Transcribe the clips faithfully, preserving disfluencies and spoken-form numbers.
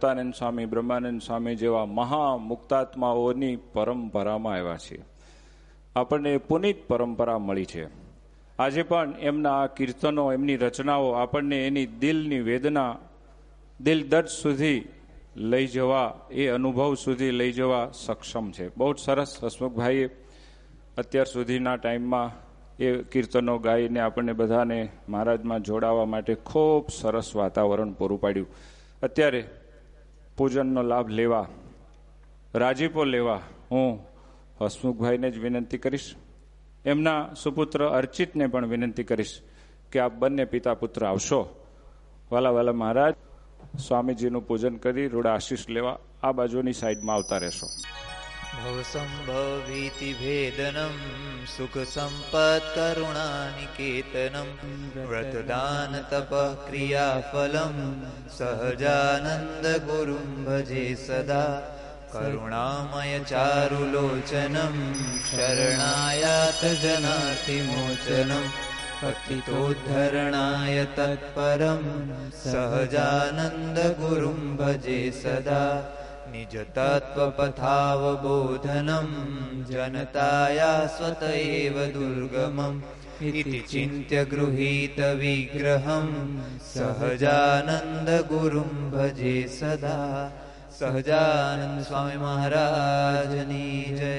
મુક્તાનંદ સ્વામી, બ્રહ્માનંદ સ્વામી જેવા મહા મુક્તાત્માઓની પરંપરામાં આવ્યા છીએ. આપણને પુનિત પરંપરા મળી છે. આજે પણ એમના કીર્તનો, એમની રચનાઓ આપણને એની દિલની વેદના, દિલ દર્દ સુધી લઈ જવા, એ અનુભવ સુધી લઈ જવા સક્ષમ છે. બહુ જ સરસ હસમુખભાઈએ અત્યાર સુધીના ટાઈમમાં એ કીર્તનો ગાઈને આપણને બધાને મહારાજમાં જોડાવા માટે ખૂબ સરસ વાતાવરણ પૂરું પાડ્યું. અત્યારે પૂજનનો લાભ લેવા, રાજીપો લેવા હું હસમુખભાઈને જ વિનંતી કરીશ. એમના સુપુત્ર અર્ચિતને પણ વિનંતી કરીશ કે આપ બંને પિતા પુત્ર આવશો. વાલા વાલા મહારાજ સ્વામીજીનું પૂજન કરી રૂડા આશીષ લેવા આ બાજુની સાઈડમાં આવતા રહેશો. ભવ સંભવ ભીતિ ભેદનમ સુખ સંપત કરુણા નિકેતનમ વ્રતદાન તપ ક્રિયા ફલમ સહજાનંદ ગુરુમ ભજે સદા કરુણામય ચારુલોચનમ શરણાયાત જનાર્તિ મોચનમ પતિતોદ્ધરણાય તત્પરમ સહજાનંદ ગુરુમ ભજે સદા નિજ તત્વપથાવબોધનમ જનતાયા સ્વત એવ દુર્ગમમ ઇતિ ચિંત્ય ગૃહીત વિગ્રહમ સહજાનંદ ગુરુમ ભજે સદા. સહજાનંદ સ્વામી મહારાજની જય.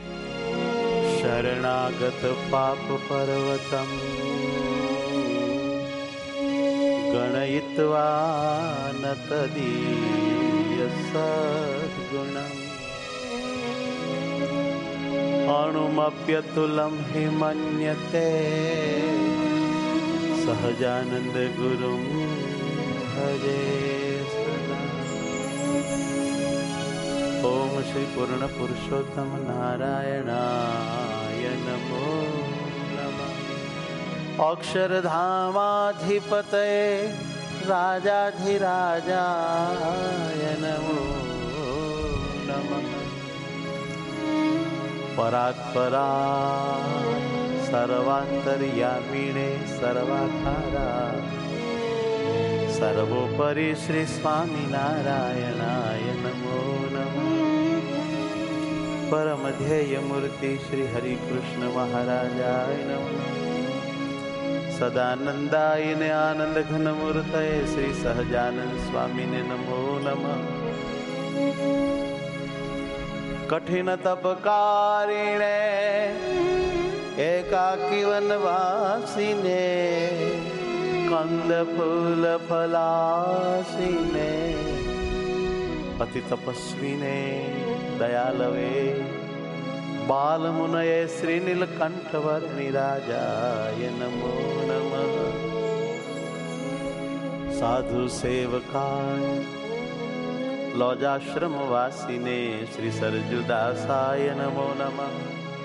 શરણાગત પાપ પર્વતમ ગણયિત્વા ન તદીય સદ્ગુણમ અણુમપ્યતુલમ હિ મન્યતે સહજાનંદ ગુરુમ ભજે સદા. ઓમ શ્રી પૂર્ણ પુરુષોત્તમ નારાયણાય નમો નમઃ. અક્ષરધામાધિપતયે રાજાધિરાજાય નમો નમઃ. પરાત્પરા સર્વાંતર્યામિણે સર્વાધારા સર્વોપરી શ્રી સ્વામિનારાયણાય નમો નમઃ. પરમ ધ્યેય મૂર્તિ શ્રી હરિકૃષ્ણ મહારાજાય નમઃ. સદાનંદાય ને આનંદ ઘન મૂર્તય શ્રી સહજાનંદ સ્વામીને નમો નમઃ. કઠિન તપકારીણે એકાકી વનવાસીને કંદ ફૂલ ફલાસીને અતિ તપસ્વીને દયાલવે બાલ મુનયે શ્રી નીલકંઠ વર્ણિ રાજાય નમો નમઃ. સાધુ સેવકાય લોજાશ્રમ વાસીને શ્રી સરજુદાસાય નમો નમઃ.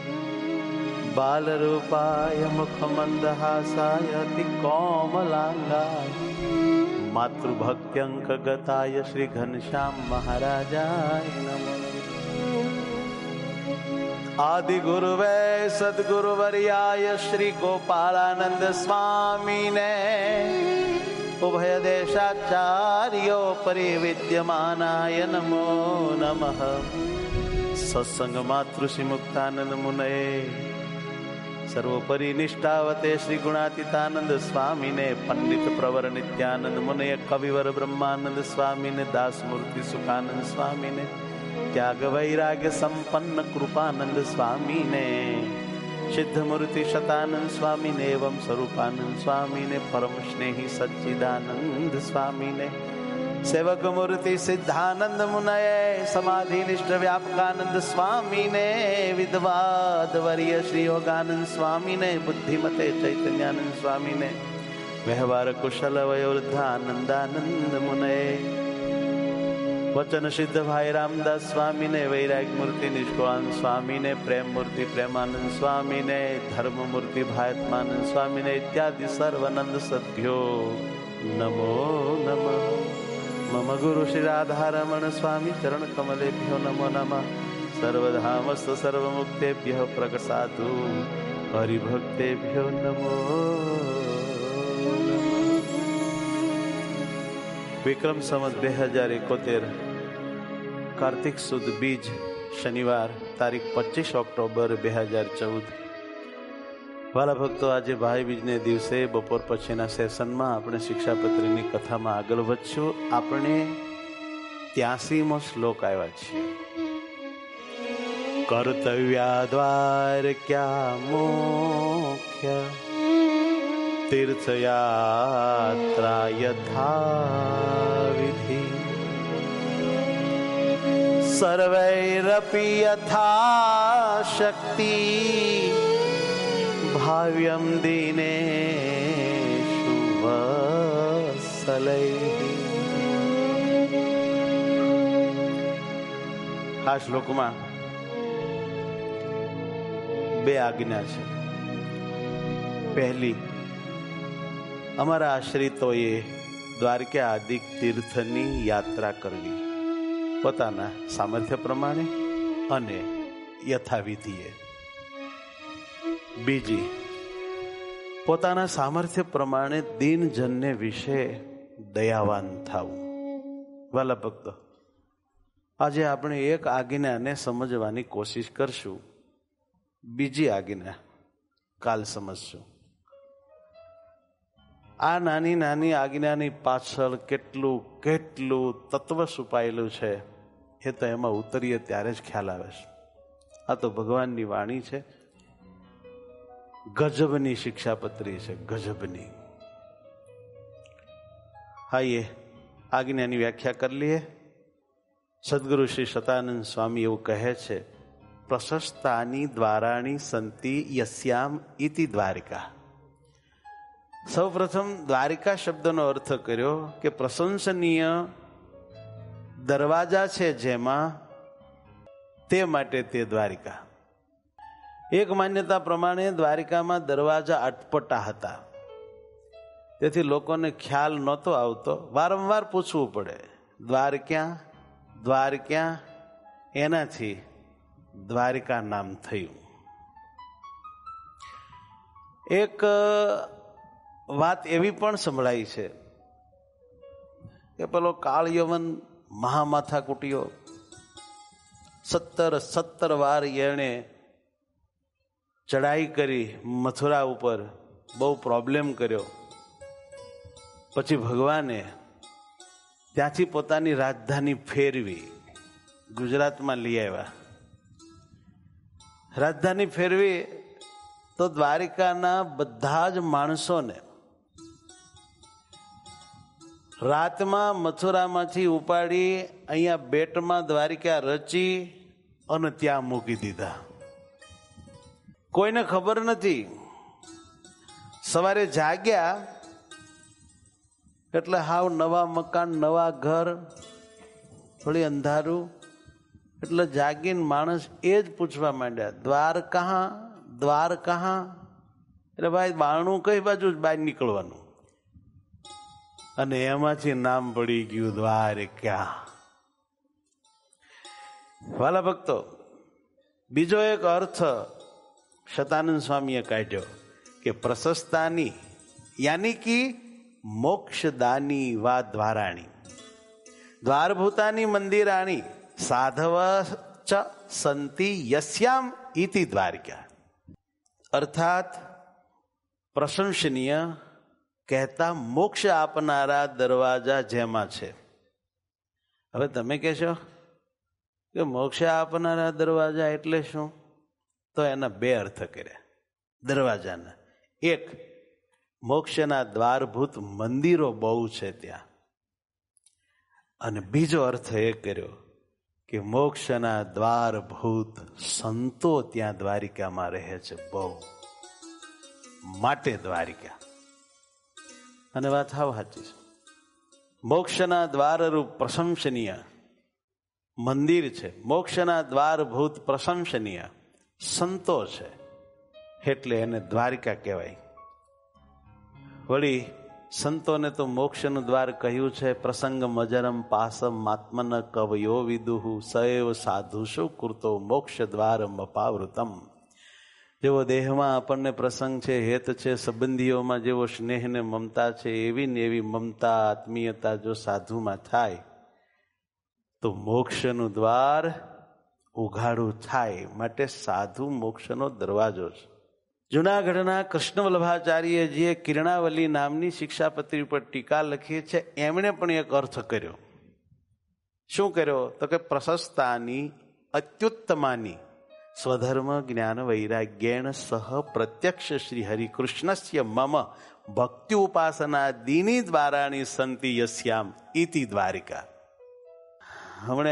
બાલરૂપાય મુખમંદહાસાય અતિ કોમલાંગાય માતૃભક્ત્યંક ગતાય શ્રી ઘનશ્યામ મહારાજાય નમઃ. આદિ ગુરુવે સદગુરુવર્યાય શ્રી ગોપાળાનંદ સ્વામીને ઉભય દેશાચાર્યો પરિવિદ્યમાનાય નમો નમઃ. સત્સંગ માતૃશ્રી મુક્તાનંદ મુનયે સર્વોપરી નિષ્ઠાવતે શ્રી ગુણાતીતાનંદ સ્વામીને પંડિત પ્રવર નિત્યાનંદ મુનય કવિવર બ્રહ્માનંદ સ્વામીને દાસમૂર્તિ સુખાનંદ સ્વામીને ત્યાગ વૈરાગ્ય સંપન્ન કૃપાનંદ સ્વામીને સિદ્ધમૂર્તિ શતાનંદ સ્વામીને એવં સ્વરૂપાનંદ સ્વામીને પરમ સ્નેહી સચ્ચિદાનંદ સ્વામીને સેવક મૂર્તિ સિદ્ધાનંદ મુનયે સમાધિનિષ્ઠ વ્યાપકાનંદ સ્વામીને વિદ્વાદ વર્ય શ્રી યોગાનંદ સ્વામીને બુદ્ધિમતે ચૈતન્યાનંદ સ્વામીને વ્યવહાર કુશલ વયોવૃદ્ધાનંદાનંદ મુનયે વચન સિદ્ધ ભાઈ રામદાસ સ્વામીને વૈરાગ મૂર્તિ નિષ્કળાનંદ સ્વામીને પ્રેમ મૂર્તિ પ્રેમાનંદ સ્વામીને ધર્મ મૂર્તિ ભાયત્માનંદ સ્વામીને ઇત્યાદિ સર્વનંદ સદ્ભ્યો નમો નમઃ. મમ ગુરુ શ્રી રાધારમણ સ્વામી ચરણ કમલેભ્યો નમો નમઃ. સર્વધામસ્થ સર્વમુક્તેભ્યઃ પ્રગસાધુ હરિભક્તેભ્યો નમો નમઃ. વિક્રમ સંવત બે હજાર એકોતેર કાર્તિક સુદ બીજ શનિવાર તારીખ પચીસ ઓક્ટોબર બે હજાર ચૌદ. વાલા ભક્તો, આજે ભાઈ બીજને દિવસે બપોર પછીના સેશનમાં આપણે શિક્ષાપત્રીની કથામાં આગળ વધશું. આપણે ત્યાસીમો શ્લોક આવ્યા છીએ. કર્તવ્યા દ્વાર ક્યા મોખ્ય તીર્થયાત્રા યથા વિધિ સર્વૈરપી યથા શક્તિ ભાવ્યમ દિનેષુ વત્સલૈઃ. આ શ્લોકમાં બે આજ્ઞા છે. પહેલી, અમારા આશ્રિતોએ દ્વારકાધિક તીર્થની યાત્રા કરવી પોતાના સામર્થ્ય પ્રમાણે અને યથાવિધિએ. બીજી, પોતાના સામર્થ્ય પ્રમાણે દીનજનને વિશે દયાવાન થવું. વાલા ભક્તો, આજે આપણે એક આજ્ઞાને સમજવાની કોશિશ કરશું, બીજી આજ્ઞા કાલ સમજશું. આ નાની નાની આજ્ઞાની પાછળ કેટલું કેટલું તત્વ છુપાયેલું છે એ તો એમાં ઉતરીએ ત્યારે જ ખ્યાલ આવે છે. આ તો ભગવાનની વાણી છે, ગજબની શિક્ષાપત્રી છે, ગજબની. આઈએ આજ્ઞાની વ્યાખ્યા કરી લઈએ. સદગુરુ શ્રી સતાનંદ સ્વામી એવું કહે છે, પ્રશસ્તાની દ્વારાણી સંતિ યસ્યામ ઇતિ દ્વારિકા. સૌ પ્રથમ દ્વારિકા શબ્દનો અર્થ કર્યો કે પ્રશંસનીય દરવાજા છે જેમાં, તે માટે તે દ્વારિકા. એક માન્યતા પ્રમાણે દ્વારિકામાં દરવાજા અટપટા હતા, તેથી લોકોને ખ્યાલ નહોતો આવતો. વારંવાર પૂછવું પડે, દ્વાર ક્યાં, દ્વાર ક્યાં? એનાથી દ્વારિકા નામ થયું. એક વાત એવી પણ સંભળાઈ છે કે પેલો કાળ યવન મહામાથા કુટીઓ સત્તર સત્તર વાર એણે ચડાઈ કરી મથુરા ઉપર, બહુ પ્રોબ્લેમ કર્યો. પછી ભગવાને ત્યાંથી પોતાની રાજધાની ફેરવી ગુજરાતમાં લઈ આવ્યા. રાજધાની ફેરવી તો દ્વારિકાના બધા જ માણસોને રાતમાં મથુરામાંથી ઉપાડી અહીંયા બેટમાં દ્વારિકા રચી અને ત્યાં મૂકી દીધા. કોઈને ખબર નથી. સવારે જાગ્યા એટલે હાવ નવા મકાન, નવા ઘર, થોડી અંધારું. એટલે જાગીને માણસ એ જ પૂછવા માંડ્યા, દ્વાર કહા, દ્વાર કહા? એટલે ભાઈ બારણું કઈ બાજુ બહાર નીકળવાનું? અને એમાંથી નામ પડી ગયું દ્વારિકા. વાલા ભક્તો, બીજો એક અર્થ સતાનંદ સ્વામીએ કાઢ્યો કે પ્રશસ્તાની યાની કી મોક્ષદાની વા દ્વારાણી દ્વારભૂતાની મંદિરાણી સાધવ ચ સંતિ યસ્યામ ઇતિ દ્વારિકા. અર્થાત પ્રશંસનીય કહેતા મોક્ષ આપનારા દરવાજા જેમાં છે. હવે તમે કહેશો કે મોક્ષ આપનારા દરવાજા એટલે શું? તો એના બે અર્થ કર્યા દરવાજાના. એક, મોક્ષના દ્વારભૂત મંદિરો બહુ છે ત્યાં. અને બીજો અર્થ એ કર્યો કે મોક્ષના દ્વારભૂત સંતો ત્યાં દ્વારિકામાં રહે છે બહુ, માટે દ્વારિકા. અને વાત હાવ સાચી છે. મોક્ષના દ્વારરૂપ પ્રશંસનીય મંદિર છે, મોક્ષના દ્વારભૂત પ્રશંસનીય સંતો છે, એટલે એને દ્વારિકા કહેવાય. વળી સંતોને તો મોક્ષનું દ્વાર કહ્યું છે. પ્રસંગ મજરમ પાસમ આત્મન કવયો વિદુહુ સૈવ સાધુષુ કૃતો મોક્ષ દ્વારમ અપાવૃતમ. જેવો દેહમાં આપણને પ્રસંગ છે, હેત છે, સંબંધીઓમાં જેવો સ્નેહ ને મમતા છે, એવી ને એવી મમતા આત્મીયતા જો સાધુમાં થાય તો મોક્ષનું દ્વાર ઉઘાડું થાય. માટે સાધુ મોક્ષનો દરવાજો છે. જુનાગઢના કૃષ્ણ વલ્લભાચાર્યજીએ કિરણાવલી નામની શિક્ષાપત્રી ઉપર ટીકા લખી છે. એમણે પણ એક અર્થ કર્યો. શું કર્યો? તો કે પ્રશસ્તાની અત્યુત્તમાની સ્વધર્મ જ્ઞાન વૈરાગ્યેણ સહ પ્રત્યક્ષ શ્રી હરિકૃષ્ણસ્ય મમ ભક્તિ ઉપાસના દીની દ્વારાણી સંતિ યસ્યામ ઇતિ દ્વારિકા. હમણે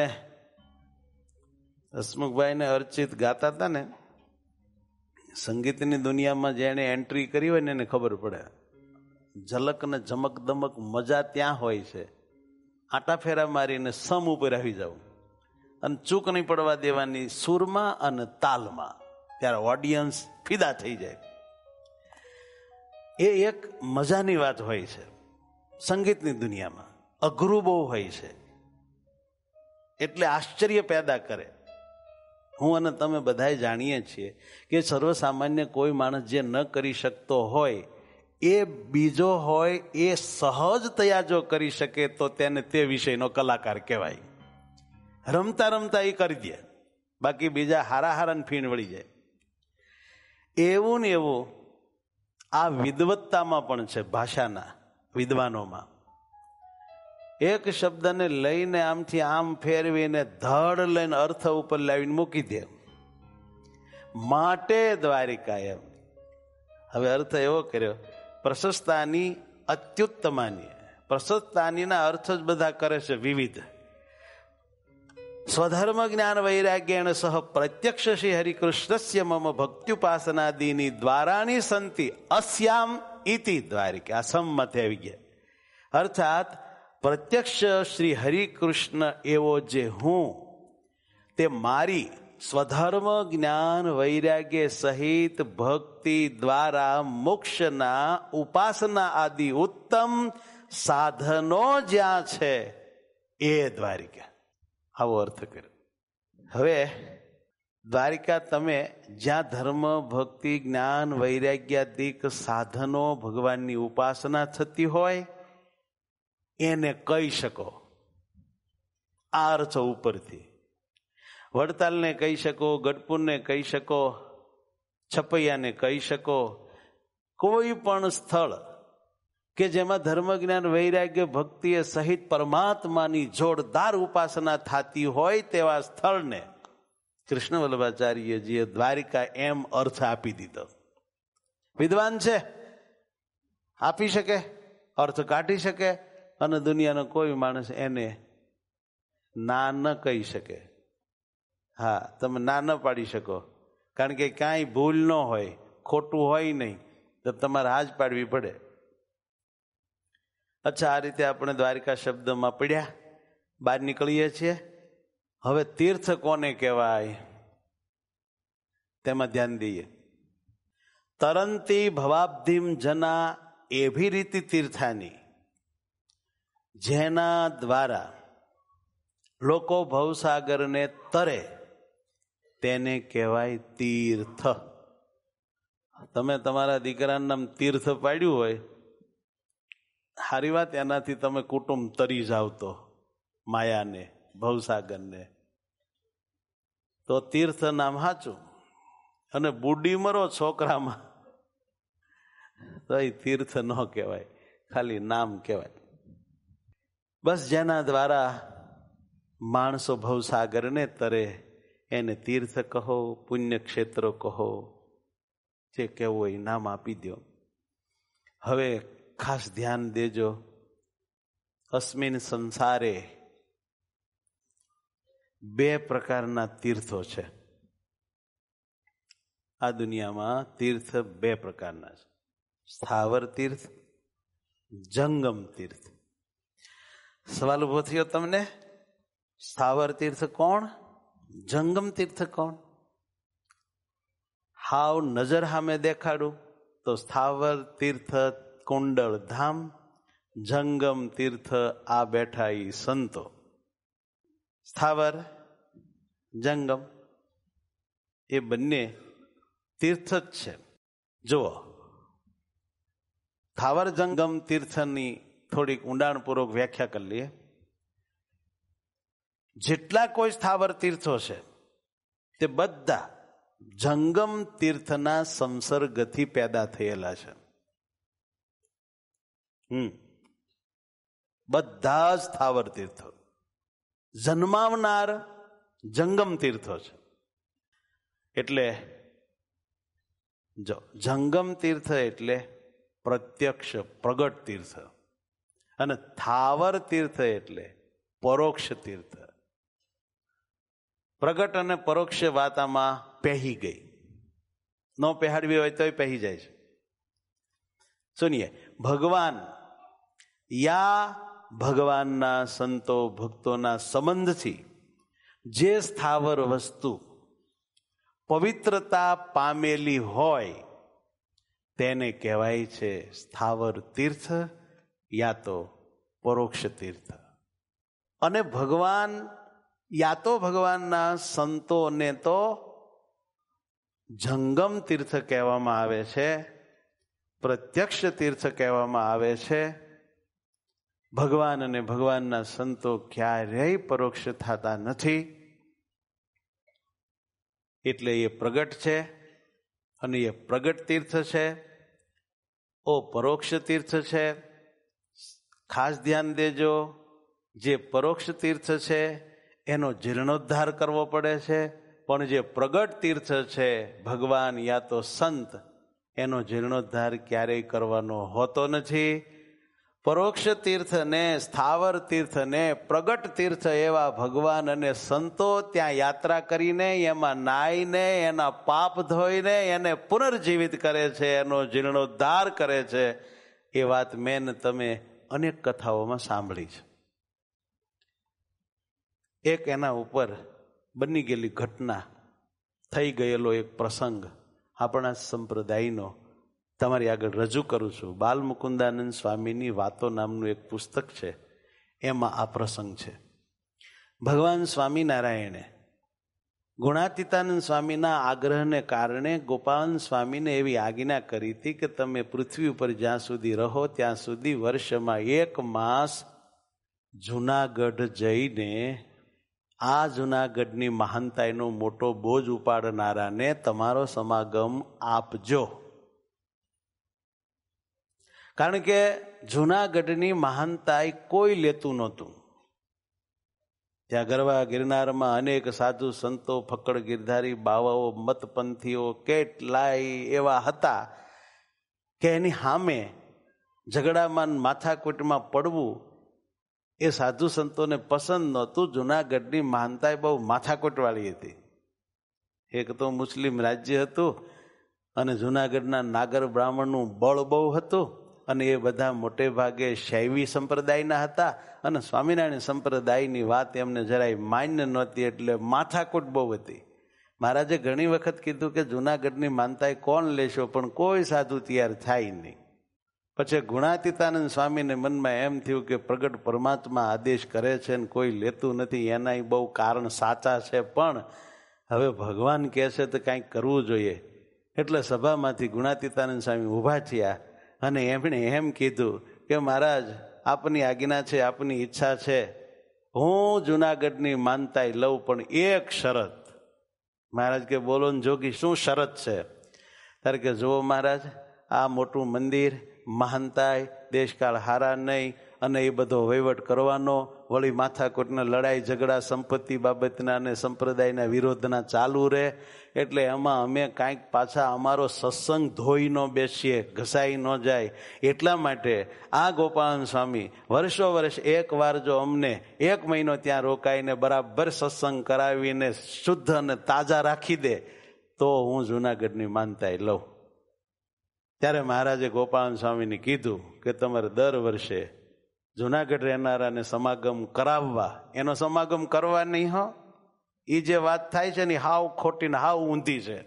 હસમુખભાઈ ને અર્ચિત ગાતા હતા ને, સંગીતની દુનિયામાં જેને એન્ટ્રી કરી હોય ને એને ખબર પડે. ઝલક ને ઝમક દમક મજા ત્યાં હોય છે. આટા ફેરા મારીને સમ ઉપર આવી જવું અને ચૂક નહીં પડવા દેવાની સુરમાં અને તાલમાં, ત્યારે ઓડિયન્સ ફિદા થઈ જાય. એ એક મજાની વાત હોય છે. સંગીતની દુનિયામાં અઘરું બહુ હોય છે, એટલે આશ્ચર્ય પેદા કરે. હું અને તમે બધાએ જાણીએ છીએ કે સર્વસામાન્ય કોઈ માણસ જે ન કરી શકતો હોય એ બીજો હોય એ સહજતયા જો કરી શકે તો તેને તે વિષયનો કલાકાર કહેવાય. રમતા રમતા એ કરી દે, બાકી બીજા હારા હારા ફીણ વળી જાય. એવું ને એવું આ વિદવત્તામાં પણ છે. ભાષાના વિદ્વાનોમાં એક શબ્દને લઈને આમથી આમ ફેરવીને ધડ લઈને અર્થ ઉપર લાવીને મૂકી દે. માટે દ્વારિકા એમ. હવે અર્થ એવો કર્યો, પ્રશસ્તાની અત્યુત્તમાની. પ્રશસ્તાનીના અર્થ જ બધા કરે છે વિવિધ. સ્વધર્મ જ્ઞાન વૈરાગ્યેણ સહ પ્રત્યક્ષ શ્રી હરિકૃષ્ણસ્ય મમ ભક્ત્યુપાસનાદીની દ્વારાણી સંતિ અસ્યામ ઇતિ દ્વારિકા. આ સંમત આવી ગયા. અર્થાત પ્રત્યક્ષ શ્રી હરિકૃષ્ણ એવો જે હું, તે મારી સ્વધર્મ જ્ઞાન વૈરાગ્ય સહિત ભક્તિ દ્વારા મોક્ષના ઉપાસના આદિ ઉત્તમ સાધનો જ્યાં છે એ દ્વારિકા. આવો અર્થ કર્યો. હવે દ્વારિકા તમે જ્યાં ધર્મ ભક્તિ જ્ઞાન વૈરાગ્યાદિક સાધનો ભગવાનની ઉપાસના થતી હોય એને કહી શકો. આ અર્થ ઉપરથી વડતાલને કહી શકો, ગઢપુરને કહી શકો, છપૈયાને કહી શકો. કોઈ પણ સ્થળ કે જેમાં ધર્મ જ્ઞાન વૈરાગ્ય ભક્તિ સહિત પરમાત્માની જોરદાર ઉપાસના થતી હોય તેવા સ્થળને કૃષ્ણ વલ્લભાચાર્યજીએ દ્વારિકા એમ અર્થ આપી દીધો. વિદ્વાન છે, આપી શકે, અર્થ કાઢી શકે, અને દુનિયાનો કોઈ માણસ એને ના ન કહી શકે. હા, તમે ના ન પાડી શકો, કારણ કે કાંઈ ભૂલ ન હોય, ખોટું હોય નહીં, તો તમારે હાજ પાડવી પડે. અચ્છા, આ રીતે આપણે દ્વારિકા શબ્દમાં પડ્યા, બહાર નીકળીએ છીએ. હવે તીર્થ કોને કહેવાય તેમાં ધ્યાન દઈએ. તરંતી ભવાબ્ધિમ જના એભી રીતિ તીર્થાની, જેના દ્વારા લોકો ભવસાગરને તરે તેને કહેવાય તીર્થ. તમે તમારા દીકરાનું નામ તીર્થ પાડ્યું હોય, સારી વાત, એનાથી તમે કુટુંબ તરી જાવ તો માયાને ભવસાગરને, તો તીર્થ નામ સાચું. અને બુડી મરો છોકરામાં તો એ તીર્થ ન કહેવાય, ખાલી નામ કહેવાય. બસ જેના દ્વારા માણસો ભવસાગરને તરે એને તીર્થ કહો, પુણ્યક્ષેત્રો કહો, જે કહેવું હોય નામ આપી દો. હવે ખાસ ધ્યાન દેજો, અસ્મિન સંસારે બે પ્રકારના તીર્થો છે. આ દુનિયામાં તીર્થ બે પ્રકારના છે, સ્થાવર તીર્થ, જંગમ તીર્થ. સવાલ ઉભો થયો તમને, સ્થાવર તીર્થ કોણ, જંગમ તીર્થ કોણ? હાવ નજર સામે દેખાડું તો સ્થાવર તીર્થ કુંડળ ધામ, જંગમ તીર્થ આ બેઠા ઈ સંતો. સ્થાવર જંગમ એ બંને તીર્થ જ છે. જુઓ, સ્થાવર જંગમ તીર્થની થોડીક ઊંડાણપૂર્વક વ્યાખ્યા કરી લઈએ. જેટલા કોઈ સ્થાવર તીર્થો છે તે બધા જંગમ તીર્થના સંસર્ગથી પેદા થયેલા છે. હમ બધા જ સ્થાવર તીર્થો જન્માવનાર જંગમ તીર્થો છે. એટલે જો જંગમ તીર્થ એટલે પ્રત્યક્ષ પ્રગટ તીર્થ, અને સ્થાવર તીર્થ એટલે પરોક્ષ તીર્થ. પ્રગટ અને પરોક્ષ વાત આમાં પહેરી ગઈ, ન પહેરવી હોય તોય પહેરી જાય છે. સુનિએ, ભગવાન યા ભગવાનના સંતો ભક્તોના સંબંધથી જે સ્થાવર વસ્તુ પવિત્રતા પામેલી હોય તેને કહેવાય છે સ્થાવર તીર્થ યા તો પરોક્ષ તીર્થ. અને ભગવાન યા તો ભગવાનના સંતોને તો જંગમ તીર્થ કહેવામાં આવે છે, પ્રત્યક્ષ તીર્થ કહેવામાં આવે છે. ભગવાન અને ભગવાનના સંતો ક્યારેય પરોક્ષ થતા નથી, એટલે એ પ્રગટ છે અને એ પ્રગટ તીર્થ છે. ઓ પરોક્ષ તીર્થ છે. ખાસ ધ્યાન દેજો, જે પરોક્ષ તીર્થ છે એનો જીર્ણોદ્ધાર કરવો પડે છે, પણ જે પ્રગટ તીર્થ છે ભગવાન યા તો સંત, એનો જીર્ણોદ્ધાર ક્યારેય કરવાનો હોતો નથી. પરોક્ષ તીર્થને, સ્થાવર તીર્થને પ્રગટ તીર્થ એવા ભગવાન અને સંતો ત્યાં યાત્રા કરીને એમાં નાઈને એના પાપ ધોઈને એને પુનર્જીવિત કરે છે, એનો જીર્ણોદ્ધાર કરે છે. એ વાત મેં તમે અનેક કથાઓમાં સાંભળી છે. એક એના ઉપર બની ગયેલી ઘટના, થઈ ગયેલો એક પ્રસંગ આપણા સંપ્રદાયનો તમારી આગળ રજૂ કરું છું. બાલ મુકુંદાનંદ સ્વામીની વાતો નામનું એક પુસ્તક છે, એમાં આ પ્રસંગ છે. ભગવાન સ્વામિનારાયણે ગુણાતીતાનંદ સ્વામીના આગ્રહને કારણે ગોપાલ સ્વામીને એવી આજ્ઞા કરી હતી કે તમે પૃથ્વી ઉપર જ્યાં સુધી રહો ત્યાં સુધી વર્ષમાં એક માસ જુનાગઢ જઈને આ જુનાગઢની મહાનતાઈનો મોટો બોજ ઉપાડનારાને તમારો સમાગમ આપજો. કારણ કે જુનાગઢની મહાનતાઈ કોઈ લેતું નહોતું. ત્યાં ગરવા ગિરનારમાં અનેક સાધુ સંતો, ફક્કડ ગિરધારી બાવાઓ, મતપંથીઓ કેટલાય એવા હતા કે એની સામે ઝઘડામાં માથાકૂટમાં પડવું એ સાધુ સંતોને પસંદ નહોતું. જુનાગઢની મહાનતાઈ બહુ માથાકૂટવાળી હતી. એક તો મુસ્લિમ રાજ્ય હતું અને જુનાગઢના નાગર બ્રાહ્મણનું બળ બહુ હતું, અને એ બધા મોટે ભાગે શૈવી સંપ્રદાયના હતા, અને સ્વામિનારાયણ સંપ્રદાયની વાત એમને જરાય માન્ય નહોતી, એટલે માથાકૂટ બહુ હતી. મહારાજે ઘણી વખત કીધું કે જુનાગઢની માનતાઈ કોણ લેશો, પણ કોઈ સાધુ તૈયાર થાય નહીં. પછી ગુણાતીતાનંદ સ્વામીને મનમાં એમ થયું કે પ્રગટ પરમાત્મા આદેશ કરે છે ને કોઈ લેતું નથી, એના બહુ કારણ સાચા છે, પણ હવે ભગવાન કહે છે તો કાંઈક કરવું જોઈએ. એટલે સભામાંથી ગુણાતીતાનંદ સ્વામી ઊભા થયા અને એમણે એમ કીધું કે મહારાજ, આપની આજ્ઞા છે, આપની ઈચ્છા છે, હું જુનાગઢની માનતાઈ લઉં, પણ એક શરત. મહારાજ કે બોલો ને જોગી, શું શરત છે? ત્યારે કે જુઓ મહારાજ, આ મોટું મંદિર, મહાનતાઈ, દેશકાળ હારા નહીં, અને એ બધો વહીવટ કરવાનો, વળી માથાકૂટના લડાઈ ઝઘડા સંપત્તિ બાબતના અને સંપ્રદાયના વિરોધના ચાલુ રહે, એટલે એમાં અમે કાંઈક પાછા અમારો સત્સંગ ધોઈ ન બેસીએ, ઘસાઈ ન જાય. એટલા માટે આ ગોપાલ સ્વામી વર્ષો વર્ષ એક વાર જો અમને એક મહિનો ત્યાં રોકાઈને બરાબર સત્સંગ કરાવીને શુદ્ધ અને તાજા રાખી દે તો હું જુનાગઢની માનતાઈ લઉં. ત્યારે મહારાજે ગોપાલ સ્વામીને કીધું કે તમારે દર વર્ષે જુનાગઢ રહેનારાને સમાગમ કરાવવા, એનો સમાગમ કરવા નહીં. હો, એ જે વાત થાય છે ને હાવ ખોટી ને હાવ ઊંધી છે.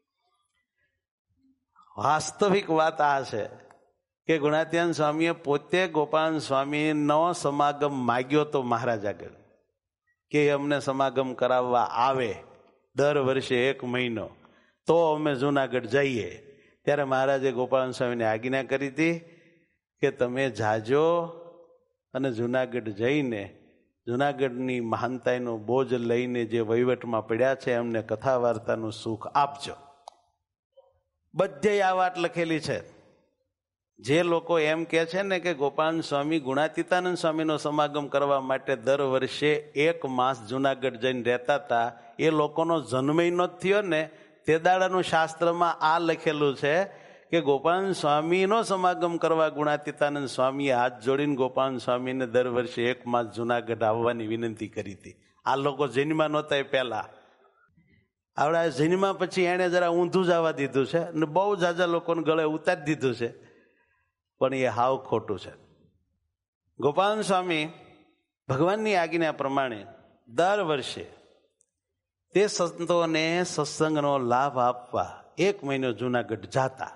વાસ્તવિક વાત આ છે કે ગુણાતીતાનંદ સ્વામીએ પોતે ગોપાલ સ્વામીનો સમાગમ માગ્યો તો મહારાજ આગળ કે અમને સમાગમ કરાવવા આવે દર વર્ષે એક મહિનો. તો અમે જુનાગઢ જઈએ. ત્યારે મહારાજે ગોપાલ સ્વામીને આજ્ઞા કરી હતી કે તમે જાજો અને જુનાગઢ જઈને જુનાગઢની મહાનતાઈનો બોજ લઈને જે વહીવટમાં પડ્યા છે એમને કથા વાર્તાનું સુખ આપજો. બધે આ વાત લખેલી છે. જે લોકો એમ કે છે ને કે ગોપાલ સ્વામી ગુણાતીતાનંદ સ્વામીનો સમાગમ કરવા માટે દર વર્ષે એક માસ જુનાગઢ જઈને રહેતા હતા, એ લોકોનો જન્મ ન થયો ને તે દાડાનું શાસ્ત્રમાં આ લખેલું છે કે ગોપાલ સ્વામીનો સમાગમ કરવા ગુણાતીતાનંદ સ્વામીએ હાથ જોડીને ગોપાલ સ્વામીને દર વર્ષે એક માસ જુનાગઢ આવવાની વિનંતી કરી હતી. આ લોકો જન્મા નહોતા એ પહેલા. આવડા જન્મા પછી એને જરા ઊંધું જવા દીધું છે અને બહુ જાજા લોકોને ગળે ઉતારી દીધું છે, પણ એ હાવ ખોટું છે. ગોપાલ સ્વામી ભગવાનની આજ્ઞા પ્રમાણે દર વર્ષે તે સંતોને સત્સંગનો લાભ આપવા એક મહિનો જુનાગઢ જાતા.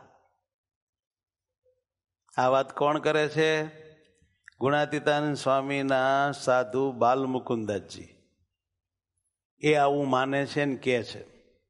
આ વાત કોણ કરે છે? ગુણાતીતાનંદ સ્વામીના સાધુ બાલમુકુદાસજી. એ આવું માને છે ને કે છે.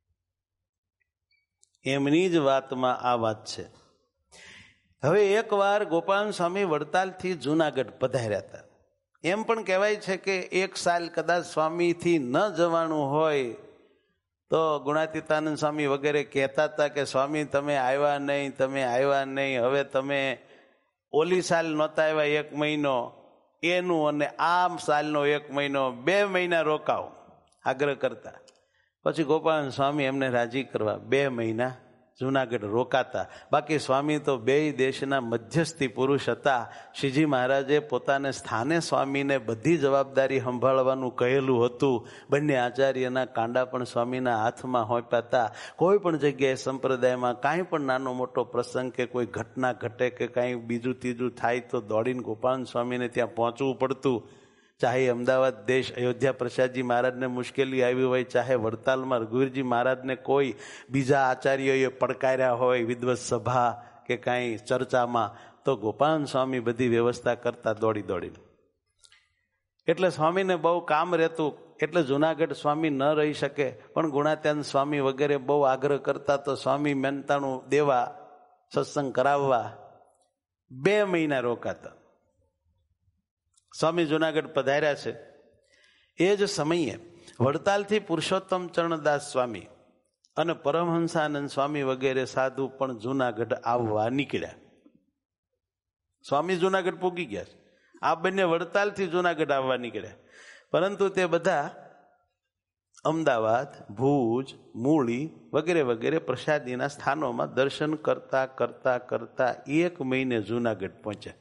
એમની જ વાતમાં આ વાત છે. હવે એકવાર ગોપાલ સ્વામી વડતાલથી જુનાગઢ પધાર્યા હતા. એમ પણ કહેવાય છે કે એક સાલ કદાચ સ્વામીથી ન જવાનું હોય તો ગુણાતીતાનંદ સ્વામી વગેરે કહેતા હતા કે સ્વામી તમે આવ્યા નહીં, તમે આવ્યા નહીં, હવે તમે ઓલી સાલ નહોતા આવ્યા એક મહિનો એનું અને આ સાલનો એક મહિનો બે મહિના રોકાવ આગ્રહ કરતા. પછી ગોપાલ સ્વામી એમને રાજી કરવા બે મહિના જુનાગઢ રોકાતા. બાકી સ્વામી તો બે દેશના મધ્યસ્થી પુરુષ હતા. શ્રીજી મહારાજે પોતાને સ્થાને સ્વામીને બધી જવાબદારી સંભાળવાનું કહેલું હતું. બંને આચાર્યના કાંડા પણ સ્વામીના હાથમાં હોપ્યા હતા. કોઈ પણ જગ્યાએ સંપ્રદાયમાં કાંઈ પણ નાનો મોટો પ્રસંગ કે કોઈ ઘટના ઘટે કે કાંઈ બીજું ત્રીજું થાય તો દોડીને ગોપાલ સ્વામીને ત્યાં પહોંચવું પડતું. ચાહે અમદાવાદ દેશ અયોધ્યા પ્રસાદજી મહારાજને મુશ્કેલી આવી હોય, ચાહે વડતાલમાં રઘુવીરજી મહારાજને કોઈ બીજા આચાર્યોએ પડકાર્યા હોય વિદ્વત સભા કે કાંઈ ચર્ચામાં, તો ગોપાલ સ્વામી બધી વ્યવસ્થા કરતા દોડી દોડીને. એટલે સ્વામીને બહુ કામ રહેતું, એટલે જુનાગઢ સ્વામી ન રહી શકે. પણ ગુણાત્યાન સ્વામી વગેરે બહુ આગ્રહ કરતા તો સ્વામી મહેનતાણું દેવા, સત્સંગ કરાવવા બે મહિના રોકાતા. સ્વામી જુનાગઢ પધાર્યા છે. એ જ સમયે વડતાલથી પુરુષોત્તમ ચરણદાસ સ્વામી અને પરમહંસાનંદ સ્વામી વગેરે સાધુ પણ જુનાગઢ આવવા નીકળ્યા. સ્વામી જુનાગઢ પૂગી ગયા છે, આ બંને વડતાલથી જુનાગઢ આવવા નીકળ્યા. પરંતુ તે બધા અમદાવાદ, ભુજ, મૂળી વગેરે વગેરે પ્રસાદીના સ્થાનોમાં દર્શન કરતા કરતા કરતા એક મહિને જુનાગઢ પહોંચ્યા.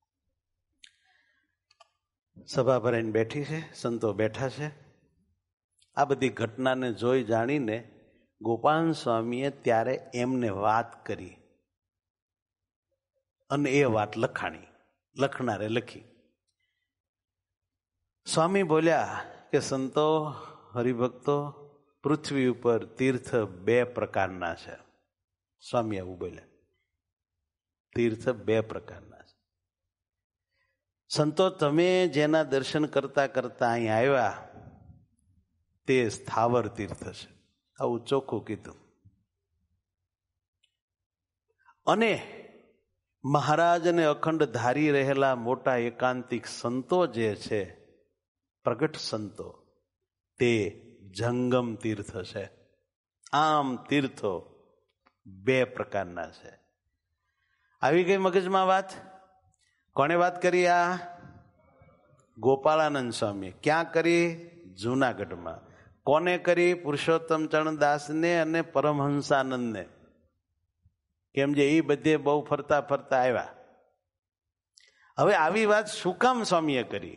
સભા ભરાઈને બેઠી છે, સંતો બેઠા છે. આ બધી ઘટનાને જોઈ જાણીને ગોપાલ સ્વામીએ ત્યારે એમને વાત કરી અને એ વાત લખાણી, લખનારે લખી. સ્વામી બોલ્યા કે સંતો, હરિભક્તો, પૃથ્વી ઉપર તીર્થ બે પ્રકારના છે. સ્વામી આવું બોલ્યા, તીર્થ બે પ્રકારના. સંતો, તમે જેના દર્શન કરતા કરતા અહીં આવ્યા તે સ્થાવર તીર્થ છે. આવું ચોખ્ખું કીધું. અને મહારાજને અખંડ ધારી રહેલા મોટા એકાંતિક સંતો જે છે, પ્રગટ સંતો, તે જંગમ તીર્થ છે. આમ તીર્થો બે પ્રકારના છે. આવી ગઈ મગજમાં વાત. કોને વાત કરી? આ ગોપાળાનંદ સ્વામી. ક્યાં કરી? જુનાગઢમાં. કોને કરી? પુરુષોત્તમ ચરણદાસને અને પરમહંસાનંદને. કેમ જે એ બધે બહુ ફરતા ફરતા આવ્યા. હવે આવી વાત શું કામ સ્વામીએ કરી?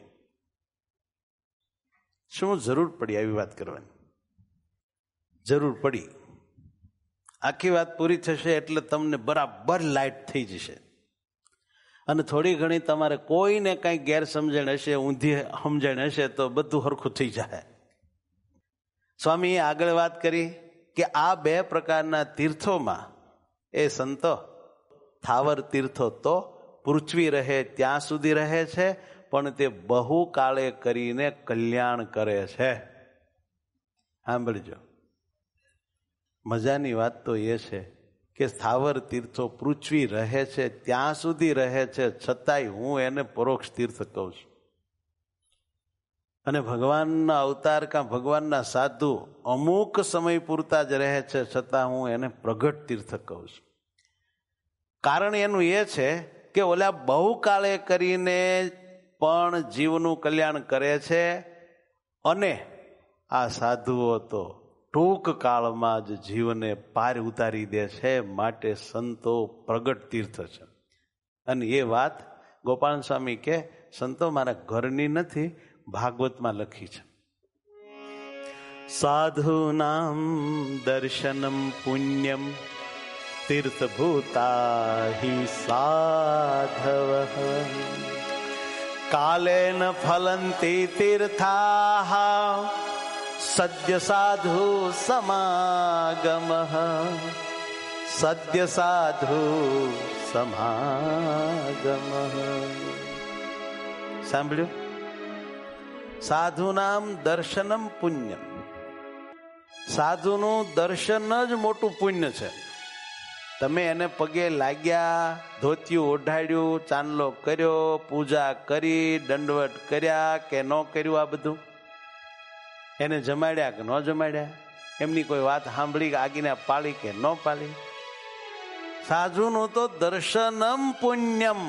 શું જરૂર પડી આવી વાત કરવાની? જરૂર પડી. આખી વાત પૂરી થશે એટલે તમને બરાબર લાઈટ થઈ જશે. અને થોડી ઘણી તમારે કોઈને કાંઈ ગેરસમજણ હશે, ઊંધી સમજણ હશે તો બધું સરખું થઈ જાય. સ્વામીએ આગળ વાત કરી કે આ બે પ્રકારના તીર્થોમાં એ સંતો, થાવર તીર્થો તો પૃથ્વી રહે ત્યાં સુધી રહે છે, પણ તે બહુ કાળે કરીને કલ્યાણ કરે છે. સાંભળજો. મજાની વાત તો એ છે કે સ્થાવર તીર્થો પૃથ્વી રહે છે ત્યાં સુધી રહે છે, છતાંય હું એને પરોક્ષ તીર્થ કહું છું. અને ભગવાનના અવતાર કા ભગવાનના સાધુ અમુક સમય પૂરતા જ રહે છે, છતાં હું એને પ્રગટ તીર્થ કહું છું. કારણ એનું એ છે કે ઓલા બહુકાળે કરીને પણ જીવનું કલ્યાણ કરે છે, અને આ સાધુઓ તો ટૂંક કાળમાં જ જીવને પાર ઉતારી દે છે. માટે સંતો પ્રગટ તીર્થ છે. અને એ વાત ગોપાલ સ્વામી કે સંતો મારા ઘરની નથી, ભાગવતમાં લખી છે. સાધુનામ દર્શનમ પુણ્યમ તીર્થભૂતા હિ સાધવ કાલેન ફલંતી તીર્થા સદ્ય સાધુ સમાગમ સદ્ય સાધુ સમાગમ. સાંભળ્યું? સાધુનામ દર્શનમ પુણ્યમ. સાધુનું દર્શન જ મોટું પુણ્ય છે. તમે એને પગે લાગ્યા, ધોતિયું ઓઢાડ્યું, ચાંદલો કર્યો, પૂજા કરી, દંડવટ કર્યા કે ન કર્યું, આ બધું એને જમાડ્યા કે ન જમાડ્યા, એમની કોઈ વાત સાંભળી કે આગીના પાળી કે ન પાળી. સાધુનું તો દર્શનમ પુણ્યમ.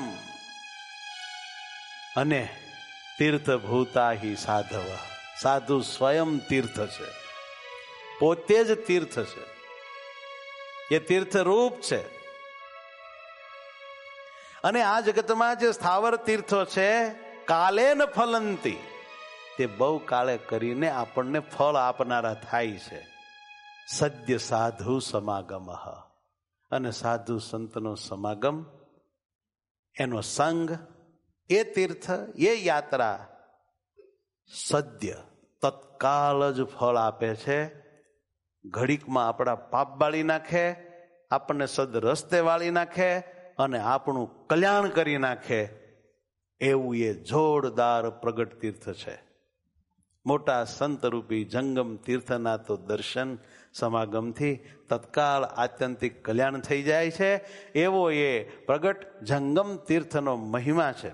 અને તીર્થભૂતા હિ સાધવ. સાધુ સ્વયં તીર્થ છે, પોતે જ તીર્થ છે, એ તીર્થ રૂપ છે. અને આ જગતમાં જે સ્થાવર તીર્થો છે કાલે ન ફલંતી, તે બહુ કાળે કરીને આપણને ફળ આપનારા થાય છે. સદ્ય સાધુ સમાગમ. અને સાધુ સંતનો સમાગમ, એનો સંગ, એ તીર્થ, એ યાત્રા સદ્ય તત્કાલ જ ફળ આપે છે. ઘડીકમાં આપણા પાપ બાળી નાખે, આપણને સદ રસ્તે વાળી નાખે અને આપણું કલ્યાણ કરી નાખે, એવું એ જોરદાર પ્રગટ તીર્થ છે. મોટા સંતરૂપી જંગમ તીર્થના તો દર્શન સમાગમથી તત્કાળ આત્યંતિક કલ્યાણ થઈ જાય છે. એવો એ પ્રગટ જંગમ તીર્થનો મહિમા છે.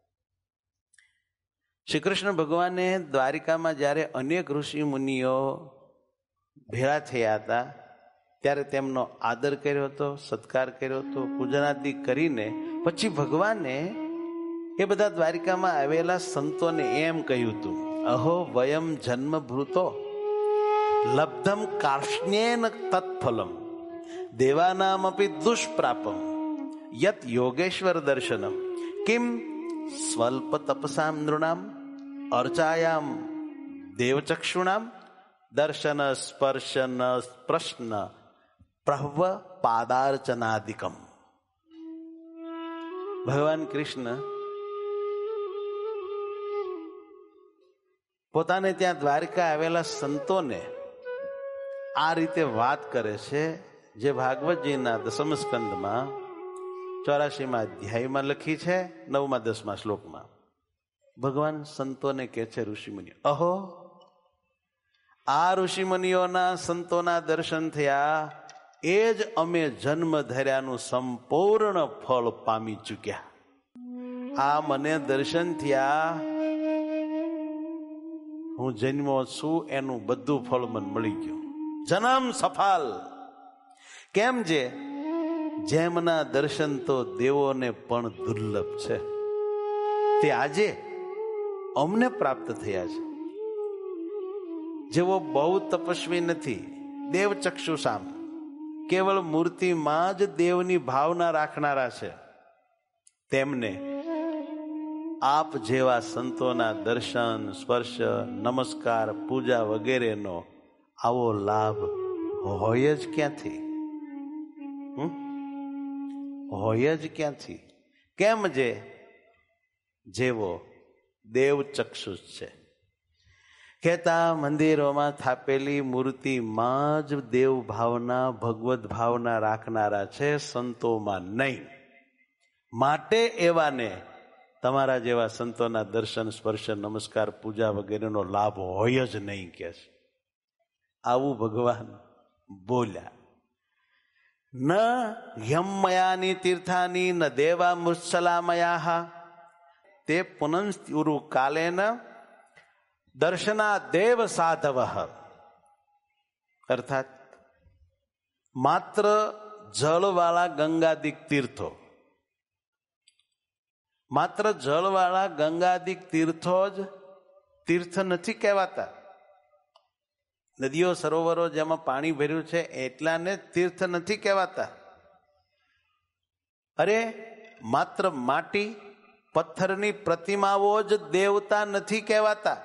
શ્રી કૃષ્ણ ભગવાને દ્વારિકામાં જ્યારે અનેક ઋષિ મુનિઓ ભેળા થયા હતા ત્યારે તેમનો આદર કર્યો હતો, સત્કાર કર્યો હતો, પૂજનાદિ કરીને પછી ભગવાને એ બધા દ્વારિકામાં આવેલા સંતોને એમ કહ્યું હતું, અહો વયમ જન્મભૃતો લબ્ધમ કાર્ષ્ણ્યેન તત્ફલમ દેવાનામપી દુષ્પ્રાપમ યત યોગેશ્વર દર્શનમ કિમ સ્વલ્પ તપસામ નૃણામ અર્ચાયામ દેવચક્ષુણામ દર્શન સ્પર્શન પ્રશ્ન પ્રહ્વ પાદાર્ચનાદિકમ. ભગવાન કૃષ્ણ પોતાને ત્યાં દ્વારકા આવેલા સંતોને આ રીતે વાત કરે છે, જે ભાગવતજીના દસમ સ્કંદમાં ચોરાસીમાં અધ્યાયમાં લખી છે, નવમા દસમા શ્લોકમાં. ભગવાન સંતોને કહે છે, ઋષિમુનિ, અહો આ ઋષિમુનિઓના સંતોના દર્શન થયા, એ જ અમે જન્મ ધર્યાનું સંપૂર્ણ ફળ પામી ચૂક્યા. આ મને દર્શન થયા, હું જન્મો છું એનું બધું ફળ મને મળી ગયું. જન્મ સફળ. કેમ? જે જેમના દર્શન તો દેવોને પણ દુર્લભ છે, તે આજે અમને પ્રાપ્ત થયા છે. જેવો બહુ તપસ્વી નથી, દેવ ચક્ષુષામ, કેવળ મૂર્તિમાં જ દેવની ભાવના રાખનારા છે, તેમને આપ જેવા સંતોના દર્શન, સ્પર્શ, નમસ્કાર, પૂજા વગેરેનો આવો લાભ હોય જ ક્યાંથી? હોય જ ક્યાંથી? કેમ? જે જેવો દેવ ચક્ષુષ છે. કહેતા મંદિરોમાં થાપેલી મૂર્તિમાં જ દેવ ભાવના, ભગવત ભાવના રાખનારા છે, સંતોમાં નહીં. માટે એવાને તમારા જેવા સંતોના દર્શન, સ્પર્શ, નમસ્કાર, પૂજા વગેરેનો લાભ હોય જ નહીં કે છે. આવું ભગવાન બોલ્યા. ન યમયાની તીર્થાની ન દેવા મુત્સલામયા તે પુનઃ કાલેન દર્શના દેવ સાધવ, અર્થાત માત્ર જળવાળા ગંગાદિક તીર્થો, માત્ર જળવાળા ગંગાદિક તીર્થો જ તીર્થ નથી કહેવાતા. નદીઓ સરોવરો જેમાં પાણી ભર્યું છે એટલાને તીર્થ નથી કહેવાતા. અરે માત્ર માટી પથ્થરની પ્રતિમાઓ જ દેવતા નથી કહેવાતા,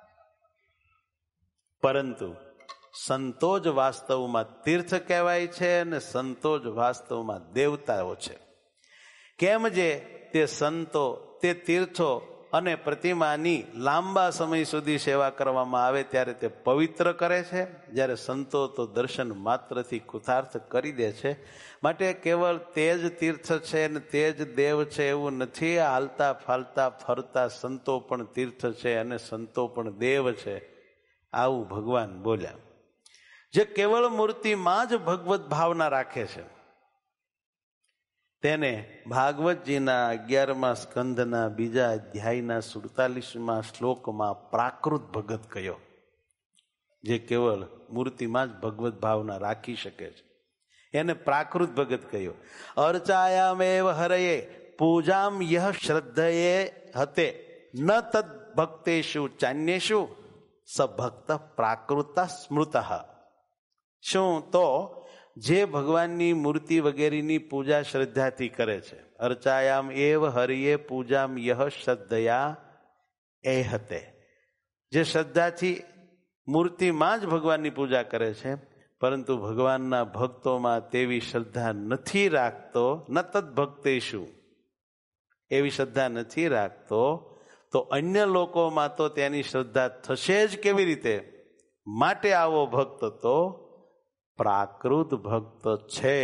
પરંતુ સંતો જ વાસ્તવમાં તીર્થ કહેવાય છે અને સંતો જ વાસ્તવમાં દેવતાઓ છે. કેમ જે તે સંતો તે તીર્થો અને પ્રતિમાની લાંબા સમય સુધી સેવા કરવામાં આવે ત્યારે તે પવિત્ર કરે છે, જ્યારે સંતો તો દર્શન માત્રથી કૃતાર્થ કરી દે છે. માટે કેવળ તે જ તીર્થ છે અને તે જ દેવ છે એવું નથી. હાલતા ફાલતા ફરતા સંતો પણ તીર્થ છે અને સંતો પણ દેવ છે, આવું ભગવાન બોલ્યા. જે કેવળ મૂર્તિમાં જ ભગવત ભાવના રાખે છે તેને ભાગવતજીના અગિયારમા સ્કંધના બીજા અધ્યાયના સુડતાલીસમાં શ્લોકમાં પ્રાકૃત ભગત કહ્યો. જે કેવળ મૂર્તિમાં જ ભગવત ભાવના રાખી શકે છે એને પ્રાકૃત ભગત કહ્યો. અર્ચાયામેવ હરયે પૂજામ યહ શ્રદ્ધયે હતે ન તદ ભક્તેષુ ચાન્યેષુ સ ભક્ત પ્રાકૃત સ્મૃત. શું તો જે ભગવાનની મૂર્તિ વગેરેની પૂજા શ્રદ્ધાથી કરે છે, અર્ચાયામ એવ હરિયે પૂજામ યહ શ્રદ્ધયા એ હતે, જે શ્રદ્ધાથી મૂર્તિમાં જ ભગવાનની પૂજા કરે છે પરંતુ ભગવાનના ભક્તોમાં તેવી શ્રદ્ધા નથી રાખતો, ન તદ ભક્તેષુ, એવી શ્રદ્ધા નથી રાખતો, તો અન્ય લોકોમાં તો તેની શ્રદ્ધા થશે જ કેવી રીતે? માટે આવો ભક્ત તો પ્રાકૃત ભક્ત છે.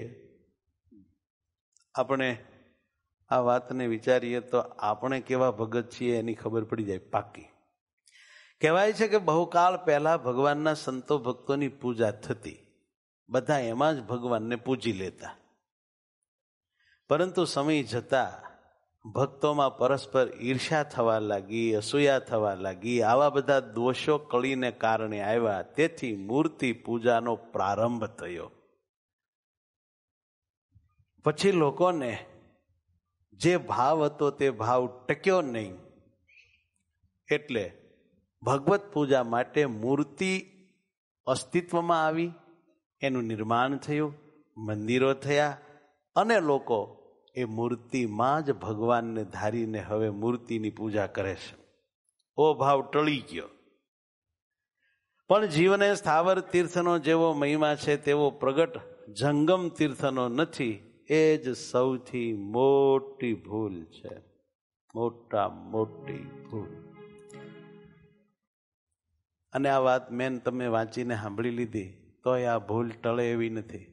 આપણે આ વાતને વિચારીએ તો આપણે કેવા ભગત છીએ એની ખબર પડી જાય પાકી. કહેવાય છે કે બહુકાળ પહેલા ભગવાનના સંતો ભક્તોની પૂજા થતી, બધા એમાં જ ભગવાનને પૂજી લેતા. પરંતુ સમય જતા ભક્તોમાં પરસ્પર ઈર્ષ્યા થવા લાગી, અસૂયા થવા લાગી, આવા બધા દોષો કળીને કારણે આવ્યા. તેથી મૂર્તિ પૂજાનો પ્રારંભ થયો. પછી લોકોને જે ભાવ હતો તે ભાવ ટક્યો નહીં, એટલે ભગવત પૂજા માટે મૂર્તિ અસ્તિત્વમાં આવી, એનું નિર્માણ થયું, મંદિરો થયા અને લોકો એ મૂર્તિમાં જ ભગવાનને ધારીને હવે મૂર્તિની પૂજા કરે છે. ઓ ભાવ ટળી ગયો. પણ જીવને સ્થાવર તીર્થનો જેવો મહિમા છે તેવો પ્રગટ જંગમ તીર્થનો નથી. એ જ સૌથી મોટી ભૂલ છે, મોટા મોટી ભૂલ. અને આ વાત મેં તમે વાંચીને સાંભળી લીધી તોય આ ભૂલ ટળે એવી નથી.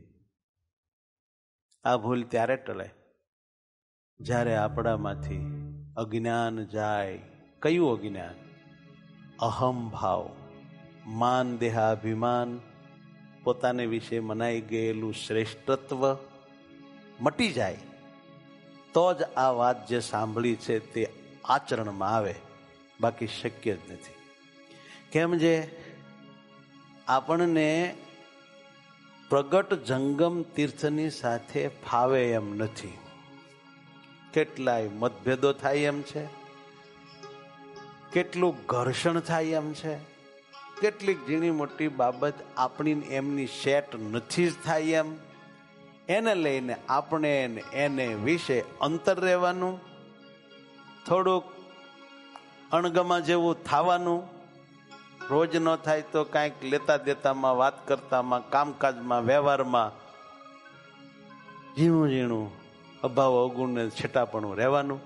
આ ભૂલ ત્યારે ટળે જ્યારે આપણામાંથી અજ્ઞાન જાય. કયું અજ્ઞાન? અહમ ભાવ, માન, દેહાભિમાન, પોતાને વિશે મનાઈ ગયેલું શ્રેષ્ઠત્વ મટી જાય તો જ આ વાત જે સાંભળી છે તે આચરણમાં આવે, બાકી શક્ય જ નથી. કેમ જે આપણને પ્રગટ જંગમ તીર્થની સાથે ફાવે એમ નથી. કેટલાય મતભેદો થાય એમ છે, કેટલું ઘર્ષણ થાય એમ છે, કેટલીક ઝીણી મોટી બાબત આપણી એમની સેટ નથી જ થાય એમ. એને લઈને આપણે એને વિશે અંતર રહેવાનું, થોડુંક અણગમા જેવું થવાનું. રોજ ન થાય તો કાંઈક લેતા દેતામાં, વાત કરતામાં, કામકાજમાં, વ્યવહારમાં ઝીણું ઝીણું અભાવ અવગુણને છેટાપણું રહેવાનું.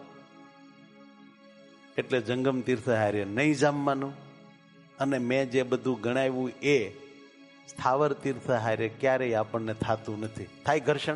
એટલે જંગમ તીર્થ હારે નહીં જામવાનું. અને મેં જે બધું ગણાવ્યું એ સ્થાવર તીર્થ હારે ક્યારેય આપણને થતું નથી. થાય ઘર્ષણ?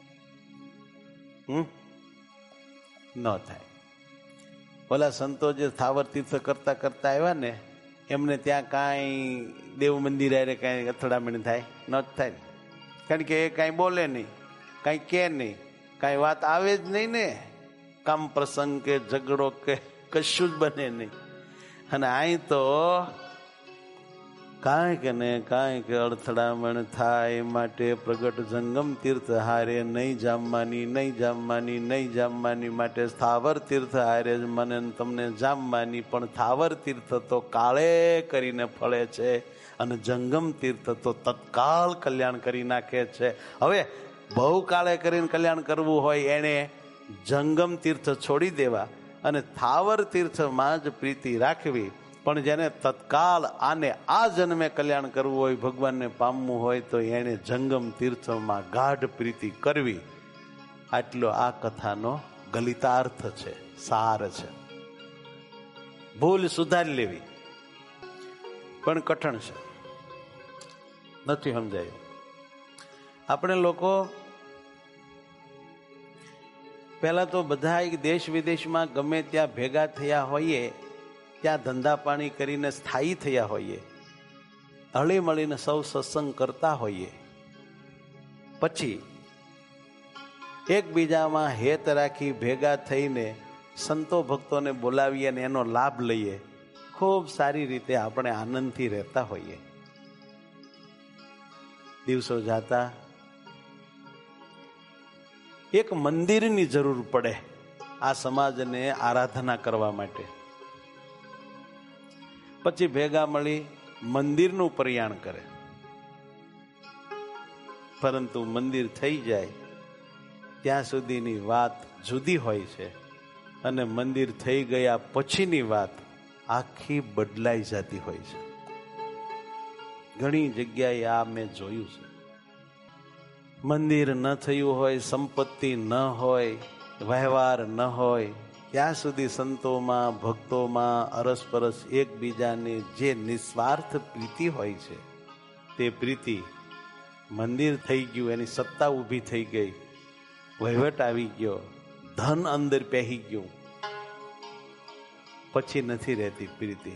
હમ ન થાય. ઓલા સંતો જે સ્થાવર તીર્થ કરતા કરતા આવ્યા ને એમને ત્યાં કાંઈ દેવ મંદિર હારે કાંઈ અથડામણ થાય? ન જ થાય. કારણ કે એ કાંઈ બોલે નહીં, કાંઈ કે નહીં, કાંઈ વાત આવે જ નહીં ને, કામ પ્રસંગ કે ઝઘડો કે કશું જ બને નહીં. અને અહીં તો કાંઈક ને કાંઈક અડથડામણ થાય માટે પ્રગટ જંગમ તીર્થ હારે નહીં જામવાની, નહીં જામવાની, નહીં જામવાની માટે સ્થાવર તીર્થ હારે જ મને તમને જામવાની. પણ સ્થાવર તીર્થ તો કાળે કરીને ફળે છે અને જંગમ તીર્થ તો તત્કાલ કલ્યાણ કરી નાખે છે. હવે બહુ કાળે કરીને કલ્યાણ કરવું હોય એને જંગમ તીર્થ છોડી દેવા અને સ્થાવર તીર્થમાં જ પ્રીતિ રાખવી. પણ જેને તત્કાલ આને આ જન્મે કલ્યાણ કરવું હોય, ભગવાનને પામવું હોય, તો એને જંગમ તીર્થમાં ગાઢ પ્રીતિ કરવી. આટલો આ કથાનો ગલિતાર્થ છે, સાર છે. ભૂલ સુધારી લેવી પણ કઠણ છે, નથી સમજાયું. આપણે લોકો પહેલા તો બધા દેશ વિદેશમાં ગમે ત્યાં ભેગા થયા હોઈએ, ત્યાં ધંધા પાણી કરીને સ્થાયી થયા હોઈએ, હળી મળીને સૌ સત્સંગ કરતા હોઈએ, પછી એકબીજામાં હેત રાખી ભેગા થઈને સંતો ભક્તોને બોલાવીએ અને એનો લાભ લઈએ, ખૂબ સારી રીતે આપણે આનંદથી રહેતા હોઈએ. દિવસો જાતા એક મંદિરની જરૂર પડે આ સમાજને આરાધના કરવા માટે. પછી ભેગા મળી મંદિરનું પ્રયાણ કરે. પરંતુ મંદિર થઈ જાય ત્યાં સુધીની વાત જુદી હોય છે અને મંદિર થઈ ગયા પછીની વાત આખી બદલાઈ જતી હોય છે. ઘણી જગ્યાએ આ મેં જોયું છે. મંદિર ન થયું હોય, સંપત્તિ ન હોય, વ્યવહાર ન હોય, ત્યાં સુધી સંતોમાં ભક્તોમાં અરસપરસ એકબીજાને જે નિસ્વાર્થ પ્રીતિ હોય છે, તે પ્રીતિ મંદિર થઈ ગયું, એની સત્તા ઊભી થઈ ગઈ, વહીવટ આવી ગયો, ધન અંદર પહેરી ગયું, પછી નથી રહેતી પ્રીતિ.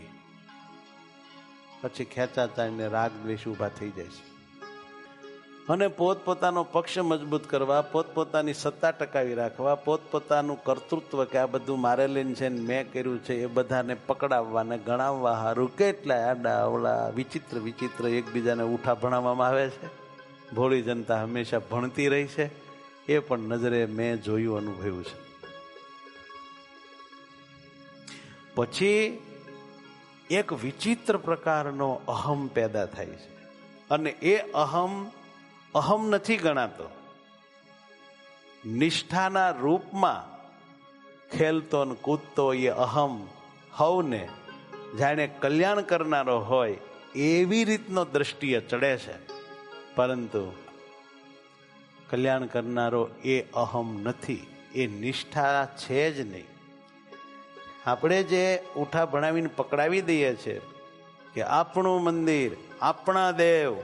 પછી ખેંચાચાઈને રાગ દ્વેષ ઊભા થઈ જાય છે. અને પોતપોતાનો પક્ષ મજબૂત કરવા, પોતપોતાની સત્તા ટકાવી રાખવા, પોતપોતાનું કર્તૃત્વ કે આ બધું મારે લઈને છે ને મેં કર્યું છે એ બધાને પકડાવવા ને ગણાવવા હારું કેટલા આડા અવળા વિચિત્ર વિચિત્ર એકબીજાને ઉઠા ભણાવવામાં આવે છે. ભોળી જનતા હંમેશા ભણતી રહી છે, એ પણ નજરે મેં જોયું, અનુભવ્યું છે. પછી એક વિચિત્ર પ્રકારનો અહમ પેદા થાય છે અને એ અહમ અહમ નથી ગણાતો, નિષ્ઠાના રૂપમાં ખેલતો ને કૂદતો એ અહમ હવને જાણે કલ્યાણ કરનારો હોય એવી રીતનો દ્રષ્ટિએ ચડે છે. પરંતુ કલ્યાણ કરનારો એ અહમ નથી, એ નિષ્ઠા છે જ નહીં. આપણે જે ઉઠા ભણાવીને પકડાવી દઈએ છીએ કે આપણું મંદિર, આપણા દેવ,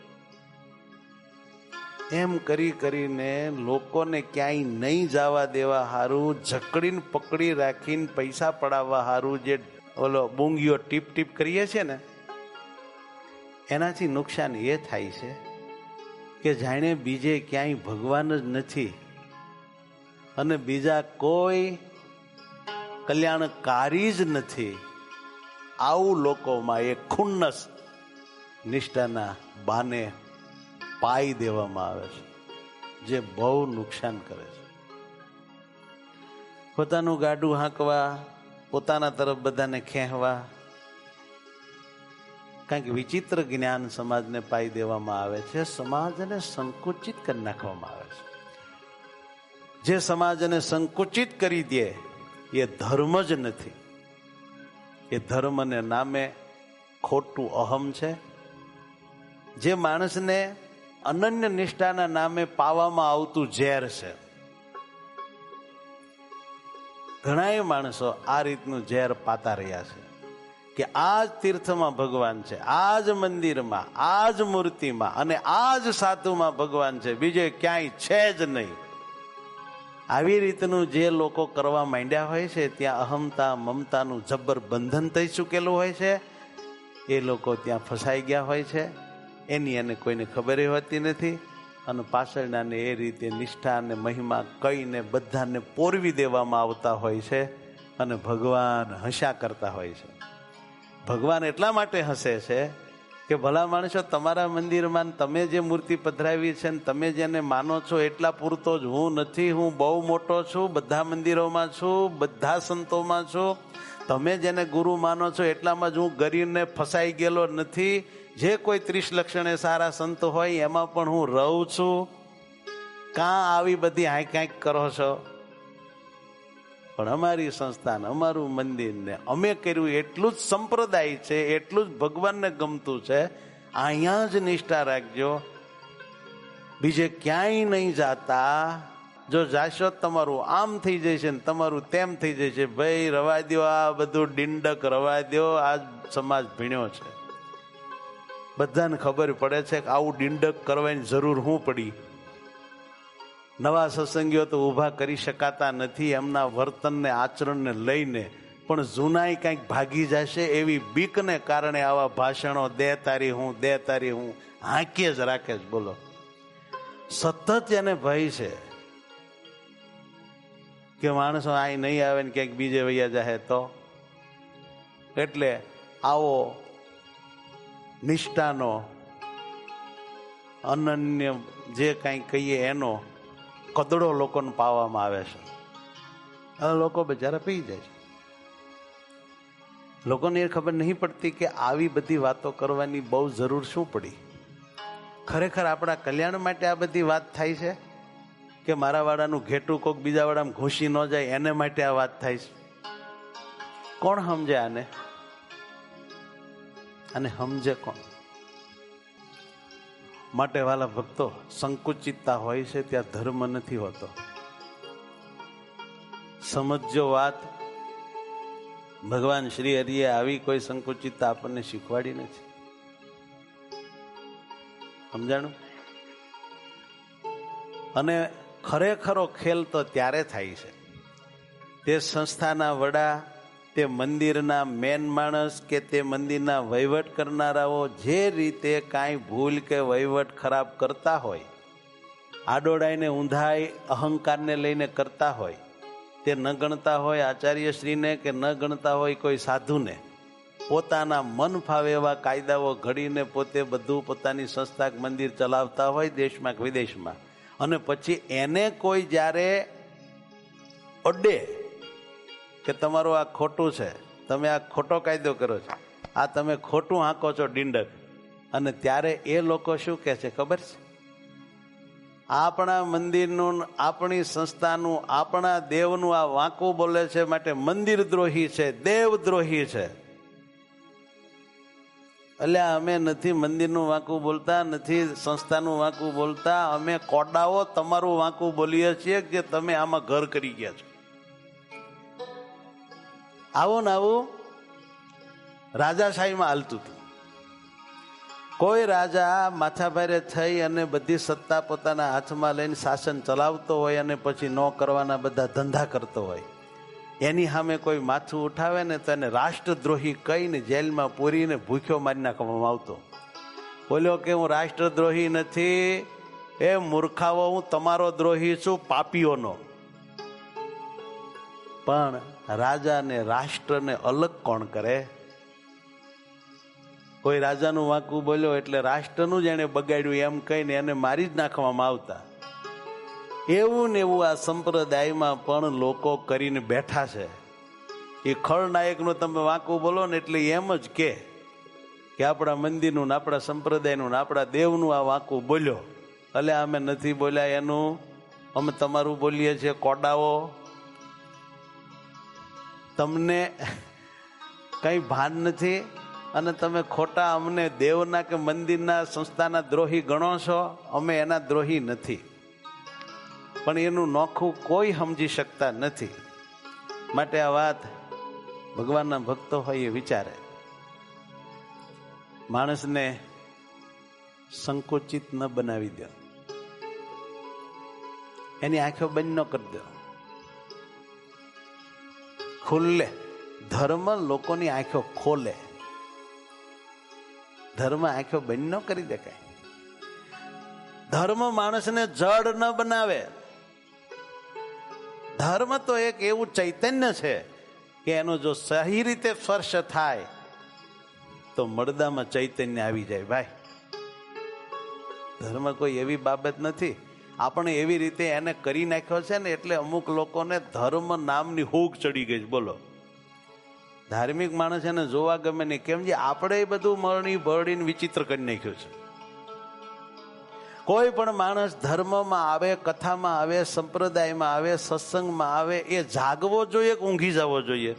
એમ કરી કરીને લોકોને ક્યાંય નહીં જવા દેવા હારું, જકડીને પકડી રાખીને પૈસા પડાવવા હારું જે ઓલો બૂંગીઓ ટીપ ટીપ કરીએ છીએ ને, એનાથી નુકસાન એ થાય છે કે જાણે બીજે ક્યાંય ભગવાન જ નથી અને બીજા કોઈ કલ્યાણકારી જ નથી. આવું લોકોમાં એક ખુન્નસ નિષ્ઠાના બાને પાઈ દેવામાં આવે છે, જે બહુ નુકસાન કરે છે. પોતાનું ગાડું હાંકવા, પોતાના તરફ બધાને ખેંચવા, કંઈક વિચિત્ર જ્ઞાન સમાજને પાઈ દેવામાં આવે છે. સમાજને સંકુચિત કરી નાખવામાં આવે છે. જે સમાજને સંકુચિત કરી દે એ ધર્મ જ નથી. એ ધર્મને નામે ખોટું અહમ છે. જે માણસને અનન્ય નિષ્ઠાના નામે પાવામાં આવતું ઝેર છે. ઘણા માણસો આ રીતનું ઝેર પાતા રહ્યા છે કે આ જ તીર્થમાં ભગવાન છે, આ જ મંદિરમાં, આ જ મૂર્તિમાં અને આ જ સાધુમાં ભગવાન છે, બીજે ક્યાંય છે જ નહીં. આવી રીતનું જે લોકો કરવા માંડ્યા હોય છે ત્યાં અહમતા મમતાનું જબર બંધન થઈ ચૂકેલું હોય છે. એ લોકો ત્યાં ફસાઈ ગયા હોય છે. એની એને કોઈને ખબર હોતી નથી. અને પાછળનાને એ રીતે નિષ્ઠા અને મહિમા કહીને બધાને પોરવી દેવામાં આવતા હોય છે અને ભગવાન હસ્યા કરતા હોય છે. ભગવાન એટલા માટે હસે છે કે ભલા માણસો, તમારા મંદિરમાં તમે જે મૂર્તિ પધરાવી છે ને તમે જેને માનો છો એટલા પૂરતો જ હું નથી. હું બહુ મોટો છું, બધા મંદિરોમાં છું, બધા સંતોમાં છું. તમે જેને ગુરુ માનો છો એટલામાં જ હું ગરીબને ફસાઈ ગયેલો નથી. જે કોઈ ત્રીસ લક્ષણે સારા સંત હોય એમાં પણ હું રહું છું. કાં આવી બધી હાંક હાંક કરો છો? પણ અમારી સંસ્થાને, અમારું મંદિરને અમે કર્યું એટલું જ સંપ્રદાય છે, એટલું જ ભગવાનને ગમતું છે. અહીંયા જ નિષ્ઠા રાખજો, બીજે ક્યાંય નહીં જાતા. જો જાશો તમારું આમ થઈ જશે ને તમારું તેમ થઈ જશે. ભાઈ રવા દો, આ બધું ડિંડક રવા દો. આ સમાજ ભીણ્યો છે, બધાને ખબર પડે છે કે આવું ડિંડક કરવાની જરૂર શું પડી. નવા સત્સંગીઓ તો ઊભા કરી શકાતા નથી એમના વર્તનને આચરણને લઈને, પણ જૂનાય કંઈક ભાગી જશે એવી બીકને કારણે આવા ભાષણો દે તારી હું દે તારી હું હાંકીએ જ રાખે છે. બોલો, સતત એને ભય છે કે માણસો અહીં નહીં આવે ને ક્યાંક બીજે વૈયા જાહે તો. એટલે આવો નિષ્ઠાનો, અનન્ય જે કંઈ કહીએ એનો કદડો લોકોને પાવામાં આવે છે. હવે લોકો બિચારા પી જાય છે. લોકોને એ ખબર નહીં પડતી કે આવી બધી વાતો કરવાની બહુ જરૂર શું પડી. ખરેખર આપણા કલ્યાણ માટે આ બધી વાત થાય છે કે મારા વાળાનું ઘેટું કોક બીજા વાળામાં ઘૂસી ન જાય એને માટે આ વાત થાય છે? કોણ સમજે આને? અને સમજે કોણ? માટે વાલા ભક્તો, સંકુચિતતા હોય છે ત્યાં ધર્મ નથી હોતો. સમજો વાત. ભગવાન શ્રી હરિએ આવી કોઈ સંકુચિતતા આપણને શીખવાડી નથી. સમજાણું? અને ખરેખરો ખેલ તો ત્યારે થાય છે તે સંસ્થાના વડા, તે મંદિરના મેન માણસ કે તે મંદિરના વહીવટ કરનારાઓ જે રીતે કાંઈ ભૂલ કે વહીવટ ખરાબ કરતા હોય, આડોડાઈને ઊંધાઈ અહંકારને લઈને કરતા હોય, તે ન ગણતા હોય આચાર્યશ્રીને કે ન ગણતા હોય કોઈ સાધુને, પોતાના મન ફાવે એવા કાયદાઓ ઘડીને પોતે બધું પોતાની સંસ્થા મંદિર ચલાવતા હોય દેશમાં કે વિદેશમાં, અને પછી એને કોઈ જ્યારે અડે કે તમારું આ ખોટું છે, તમે આ ખોટો કાયદો કરો છો, આ તમે ખોટું હાંકો છો ડિંડક, અને ત્યારે એ લોકો શું કહે છે ખબર છે? આપણા મંદિરનું, આપણી સંસ્થાનું, આપણા દેવનું આ વાંકું બોલે છે માટે મંદિર દ્રોહી છે, દેવ દ્રોહી છે. એટલે અમે નથી મંદિરનું વાંકું બોલતા, નથી સંસ્થાનું વાંકું બોલતા. અમે કોડાઓ તમારું વાંકું બોલીએ છીએ કે તમે આમાં ઘર કરી ગયા છો. આવું ને આવું રાજાશાહીમાં હાલતું હતું. કોઈ રાજા માથાભારે થઈ અને બધી સત્તા પોતાના હાથમાં લઈને શાસન ચલાવતો હોય અને પછી ન કરવાના બધા ધંધા કરતો હોય, એની સામે કોઈ માથું ઉઠાવે ને તો એને રાષ્ટ્રદ્રોહી કહીને જેલમાં પૂરીને ભૂખ્યો મારી નાખવામાં આવતો. બોલ્યો કે હું રાષ્ટ્રદ્રોહી નથી, એ મૂર્ખાઓ, હું તમારો દ્રોહી છું, પાપીઓનો. પણ રાજાને રાષ્ટ્રને અલગ કોણ કરે? કોઈ રાજાનું વાંકું બોલ્યો એટલે રાષ્ટ્રનું જ એને બગાડ્યું એમ કહીને એને મારી જ નાખવામાં આવતા. એવું ને એવું આ સંપ્રદાયમાં પણ લોકો કરીને બેઠા છે. એ ખળનાયકનું તમે વાંકું બોલો ને એટલે એમ જ કે આપણા મંદિરનું ને આપણા સંપ્રદાયનું ને આપણા દેવનું આ વાંકું બોલ્યો. એટલે અમે નથી બોલ્યા એનું, અમે તમારું બોલીએ છીએ કોડાઓ. તમને કઈ ભાન નથી અને તમે ખોટા અમને દેવના કે મંદિરના સંસ્થાના દ્રોહી ગણો છો. અમે એના દ્રોહી નથી, પણ એનું નોખું કોઈ સમજી શકતા નથી. માટે આ વાત ભગવાનના ભક્તો હોય એ વિચારે. માણસને સંકુચિત ન બનાવી દો, એની આંખો બંધ ન કરી દો. ખુલ્લે ધર્મ લોકોની આંખો ખોલે. ધર્મ આંખો બંધ ન કરી દે. કાંઈ ધર્મ માણસને જડ ન બનાવે. ધર્મ તો એક એવું ચૈતન્ય છે કે એનો જો સહી રીતે સ્પર્શ થાય તો મળદામાં ચૈતન્ય આવી જાય. ભાઈ, ધર્મ કોઈ એવી બાબત નથી. આપણે એવી રીતે એને કરી નાખ્યો છે ને એટલે અમુક લોકોને ધર્મ નામની હૂગ ચડી ગઈ. બોલો, ધાર્મિક માણસ એને જોવા ગમે નહીં. કેમ જે આપણે બધું મરણી બરડીને વિચિત્ર કરી નાખ્યું છે. કોઈ પણ માણસ ધર્મમાં આવે, કથામાં આવે, સંપ્રદાયમાં આવે, સત્સંગમાં આવે, એ જાગવો જોઈએ કે ઊંઘી જવો જોઈએ?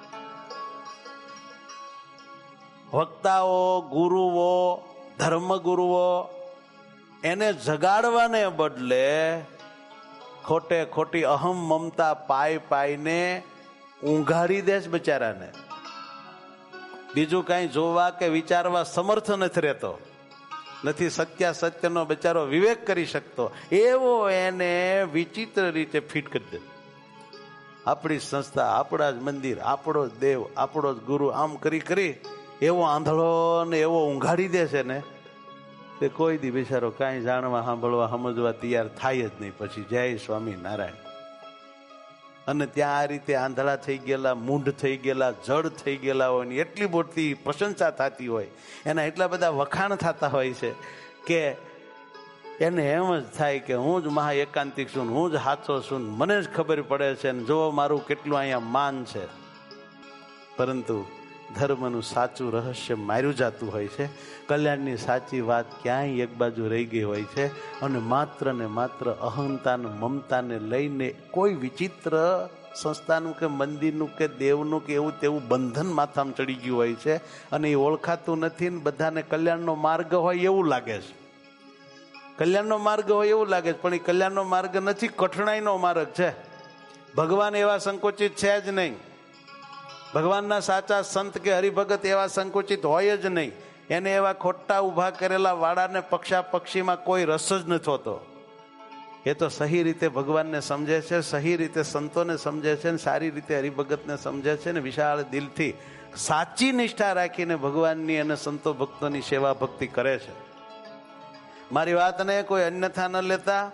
વક્તાઓ, ગુરુઓ, ધર્મગુરુઓ એને જગાડવાને બદલે ખોટે ખોટી અહમ મમતા પાઈ પાઈને ઊંઘાડી દે છે બચારાને. બીજું કઈ જોવા કે વિચારવા સમર્થ નથી રહેતો, નથી સત્યા સત્યનો બચારો વિવેક કરી શકતો, એવો એને વિચિત્ર રીતે ફિટ કરી દે. આપણી સંસ્થા, આપણા જ મંદિર, આપણો જ દેવ, આપણો જ ગુરુ, આમ કરી કરી એવો આંધળો ને એવો ઊંઘાડી દે છે ને કે કોઈ દી બિચારો કાંઈ જાણવા, સાંભળવા, સમજવા તૈયાર થાય જ નહીં. પછી જય સ્વામી નારાયણ. અને ત્યાં આ રીતે આંધળા થઈ ગયેલા, મૂંઢ થઈ ગયેલા, જડ થઈ ગયેલા હોય ને એટલી મોટી પ્રશંસા થતી હોય, એના એટલા બધા વખાણ થતા હોય છે કે એને એમ જ થાય કે હું જ મહા એકાંતિક છું, હું જ સાચો છું, મને જ ખબર પડે છે ને જો મારું કેટલું અહીંયા માન છે. પરંતુ ધર્મનું સાચું રહસ્ય માર્યું જતું હોય છે. કલ્યાણની સાચી વાત ક્યાંય એક બાજુ રહી ગઈ હોય છે અને માત્ર ને માત્ર અહંતા ને મમતાને લઈને કોઈ વિચિત્ર સંસ્થાનું કે મંદિરનું કે દેવનું કે એવું તેવું બંધન માથામાં ચડી ગયું હોય છે અને એ ઓળખાતું નથી ને બધાને કલ્યાણનો માર્ગ હોય એવું લાગે છે. કલ્યાણનો માર્ગ હોય એવું લાગે છે, પણ એ કલ્યાણનો માર્ગ નથી, કઠણાઈનો માર્ગ છે. ભગવાન એવા સંકોચિત છે જ નહીં. ભગવાનના સાચા સંત કે હરિભગત એવા સંકુચિત હોય જ નહીં. એને એવા ખોટા ઉભા કરેલા વાડાને પક્ષા પક્ષીમાં કોઈ રસ જ નથી હોતો. એ તો સહી રીતે ભગવાનને સમજે છે, સહી રીતે સંતોને સમજે છે, સારી રીતે હરિભગતને સમજે છે ને વિશાળ દિલથી સાચી નિષ્ઠા રાખીને ભગવાનની અને સંતો ભક્તોની સેવા ભક્તિ કરે છે. મારી વાતને કોઈ અન્યથા ન લેતા.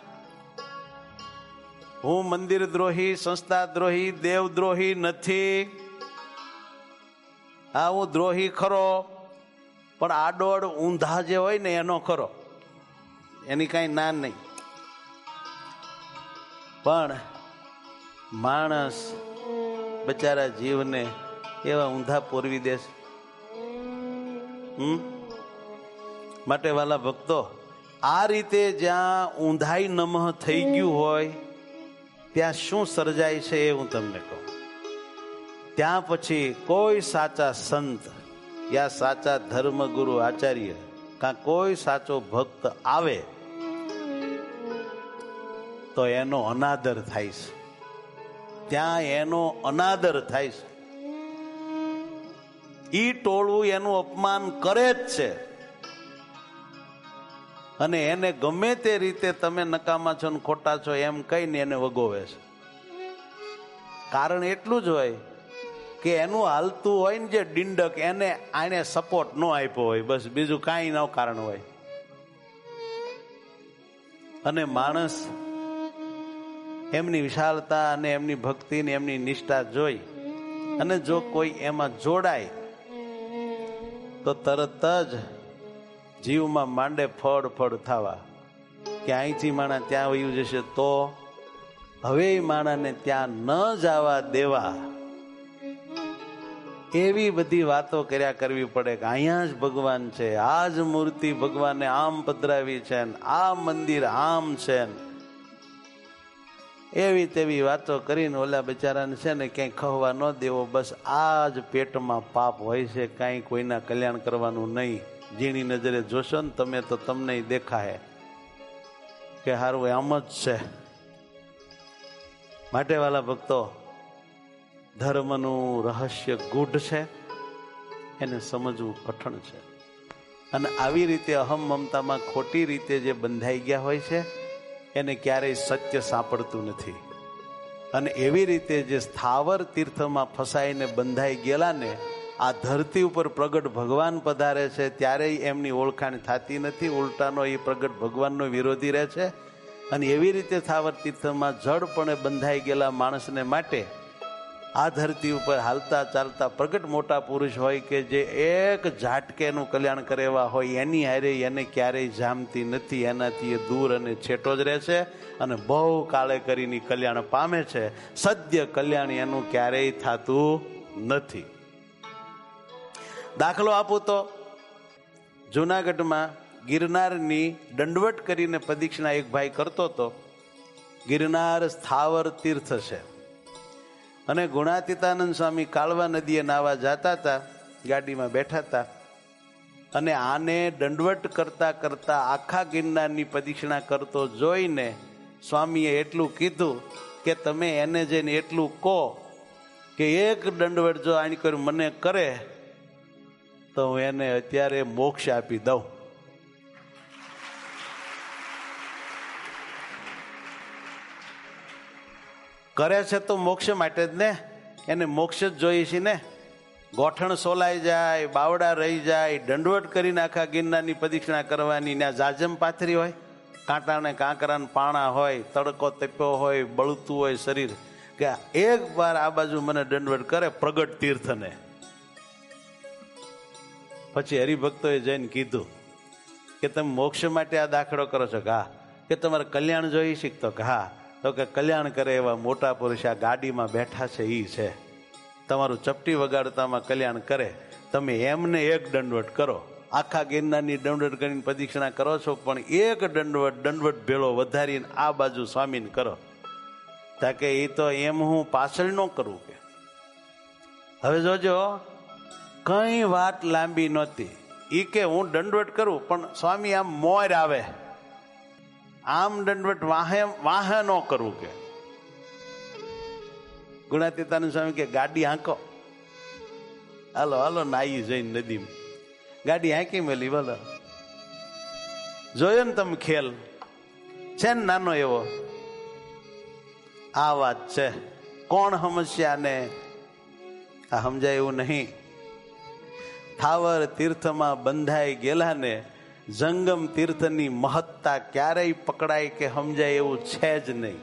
હું મંદિર દ્રોહી, સંસ્થા દ્રોહી, દેવ દ્રોહી નથી. હા, હું દ્રોહી ખરો, પણ આડોડ ઊંધા જે હોય ને એનો ખરો, એની કઈ ના નહીં. પણ માણસ બચારા જીવને એવા ઊંધા પોરવી દે છે. હમ માટે વાલા ભક્તો, આ રીતે જ્યાં ઊંધાઈ નમઃ થઈ ગયું હોય ત્યાં શું સર્જાય છે એ હું તમને કહું. ત્યાં પછી કોઈ સાચા સંત યા સાચા ધર્મગુરુ આચાર્ય કાં કોઈ સાચો ભક્ત આવે તો એનો અનાદર થાય છે. ત્યાં એનો અનાદર થાય છે. ઈ ટોળું એનું અપમાન કરે જ છે અને એને ગમે તે રીતે તમે નકામા છો ને ખોટા છો એમ કહીને એને વગોવે છે. કારણ એટલું જ હોય કે એનું હાલતું હોય ને જે ડિંડક, એને આને સપોર્ટ ન આપ્યો હોય, બસ બીજું કાંઈ ન કારણ હોય. અને માણસ એમની વિશાળતા અને એમની ભક્તિ ને એમની નિષ્ઠા જોઈ અને જો કોઈ એમાં જોડાય તો તરત જ જીવમાં માંડે ફળ ફળ થવા કે અહીંથી માણા ત્યાં વયું જશે તો હવે માણાને ત્યાં ન જવા દેવા, એવી બધી વાતો કર્યા કરવી પડે કે અહીંયા જ ભગવાન છે, આ જ મૂર્તિ ભગવાને આમ પધરાવી છે, આ મંદિર આમ છે, એવી તેવી વાતો કરીને ઓલા બિચારાને છે ને ક્યાંય ખવવા ન દેવો. બસ આ જ પેટમાં પાપ હોય છે, કાંઈ કોઈના કલ્યાણ કરવાનું નહીં. ઝીણી નજરે જોશો ને તમે તો તમને દેખાય કે હારું આમ જ છે. માટે વાલા ભક્તો, ધર્મનું રહસ્ય ગૂઢ છે, એને સમજવું કઠણ છે. અને આવી રીતે અહમ મમતામાં ખોટી રીતે જે બંધાઈ ગયા હોય છે એને ક્યારેય સત્ય સાંપડતું નથી. અને એવી રીતે જે સ્થાવર તીર્થમાં ફસાઈને બંધાઈ ગયેલા ને આ ધરતી ઉપર પ્રગટ ભગવાન પધારે છે ત્યારે એમની ઓળખાણ થતી નથી. ઉલટાનો એ પ્રગટ ભગવાનનો વિરોધી રહે છે. અને એવી રીતે થાવર તીર્થમાં જડપણે બંધાઈ ગયેલા માણસને માટે આ ધરતી ઉપર હાલતા ચાલતા પ્રગટ મોટા પુરુષ હોય કે જે એક ઝાટકેનું કલ્યાણ કરે એવા હોય, એની હારે એને ક્યારેય જામતી નથી. એનાથી એ દૂર અને છેટો જ રહે છે અને બહુ કાળે કરીને કલ્યાણ પામે છે. સદ્ય કલ્યાણ એનું ક્યારેય થતું નથી. દાખલો આપું તો જુનાગઢમાં ગિરનારની દંડવટ કરીને પ્રદક્ષિણા એક ભાઈ કરતો હતો. ગિરનાર સ્થાવર તીર્થ છે અને ગુણાતીતાનંદ સ્વામી કાળવા નદીએ નાવા જતા હતા, ગાડીમાં બેઠા હતા અને આને દંડવટ કરતા કરતા આખા ગિરનારની પ્રદક્ષિણા કરતો જોઈને સ્વામીએ એટલું કીધું કે તમે એને જઈને એટલું કહો કે એક દંડવટ જો આની કરી મને કરે તો હું એને અત્યારે મોક્ષ આપી દઉં. કરે છે તો મોક્ષ માટે જ ને, એને મોક્ષ જ જોઈએ છે ને. ગોઠણ સોલાઈ જાય, બાવડા રહી જાય, દંડવટ કરીને આખા ગિરનારની પ્રદક્ષિણા કરવાની. ને જાજમ પાથરી હોય, કાંટાને કાંકરા પાણા હોય, તડકો તપ્યો હોય, બળતું હોય શરીર, કે એક વાર આ બાજુ મને દંડવટ કરે પ્રગટ તીર્થને. પછી હરિભક્તોએ જઈને કીધું કે તમે મોક્ષ માટે આ દાખલો કરો છો કે હા. કે તમારે કલ્યાણ જોઈ શીખતો કે હા. તો કે કલ્યાણ કરે એવા મોટા પુરુષ આ ગાડીમાં બેઠા છે એ છે. તમારું ચપટી વગાડતામાં કલ્યાણ કરે. તમે એમને એક દંડવટ કરો, આખા ગિરનારની દંડવટ કરીને પ્રદક્ષિણા કરો છો, પણ એક દંડવટ દંડવટ ભેળો વધારીને આ બાજુ સ્વામીને કરો. તાકે એ તો એમ હું પાછળ ન કરું કે. હવે જોજો, કઈ વાત લાંબી નહોતી. એ કે હું દંડવટ કરું પણ સ્વામી આમ મોર આવે, આમ દંડવટ વાહે વાહે ન કરવું કે. ગુણાતીતાનંદ સ્વામી કે ગાડી હાંકો, હાલો હાલો નાઈ જઈને નદીમાં ગાડી હાંકી મેલી. બોલો, જોયો ને તમે ખેલ છે ને નાનો એવો. આ વાત છે. કોણ સમસ્યા ને આ સમજાય એવું નહીં. થાવર તીર્થમાં બંધાઈ ગયેલા ને જંગમ તીર્થની મહત્તા ક્યારેય પકડાય કે સમજાય એવું છે જ નહીં.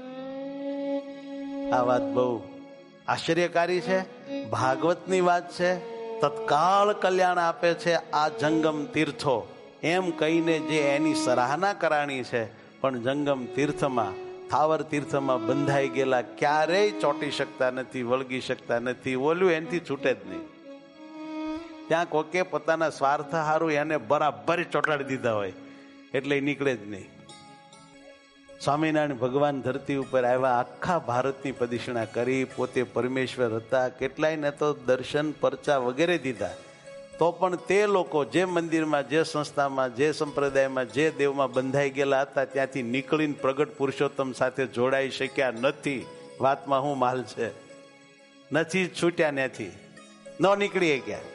આ વાત બહુ આશ્ચર્યકારી છે. ભાગવતની વાત છે. તત્કાળ કલ્યાણ આપે છે આ જંગમ તીર્થો એમ કહીને જે એની સરાહના કરાણી છે. પણ જંગમ તીર્થમાં, થાવર તીર્થમાં બંધાઈ ગયેલા ક્યારેય ચોંટી શકતા નથી, વળગી શકતા નથી. ઓલું એનાથી છૂટે જ નહીં. ત્યાં કોકે પોતાના સ્વાર્થ હારું એને બરાબર ચોંટાડી દીધા હોય એટલે નીકળે જ નહીં. સ્વામિનારાયણ ભગવાન ધરતી ઉપર આવ્યા, આખા ભારતની પ્રદક્ષિણા કરી, પોતે પરમેશ્વર હતા. કેટલાયને તો દર્શન પરચા વગેરે દીધા. તો પણ તે લોકો જે મંદિરમાં, જે સંસ્થામાં, જે સંપ્રદાયમાં, જે દેવમાં બંધાઈ ગયેલા હતા ત્યાંથી નીકળીને પ્રગટ પુરુષોત્તમ સાથે જોડાઈ શક્યા નથી. વાતમાં શું માલ છે? નથી છૂટ્યા, ત્યાંથી ન નીકળી ગયા.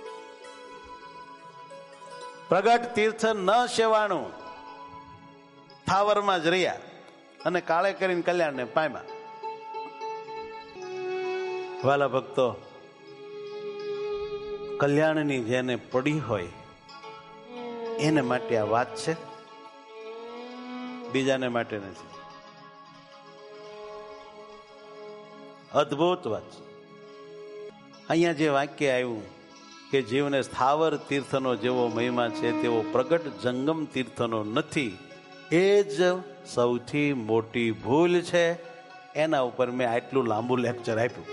પ્રગટ તીર્થ ન સેવાણું, થાવરમાં જ રહ્યા અને કાળે કરીને કલ્યાણને પામ્યા. વાલા ભક્તો, કલ્યાણની જેને પડી હોય એને માટે આ વાત છે, બીજાને માટે નથી. અદ્ભુત વાત છે. અહીંયા જે વાક્ય આવ્યું કે જીવને સ્થાવર તીર્થનો જેવો મહિમા છે તેવો પ્રગટ જંગમ તીર્થનો નથી, એ જ સૌથી મોટી ભૂલ છે. એના ઉપર મેં આટલું લાંબુ લેક્ચર આપ્યું.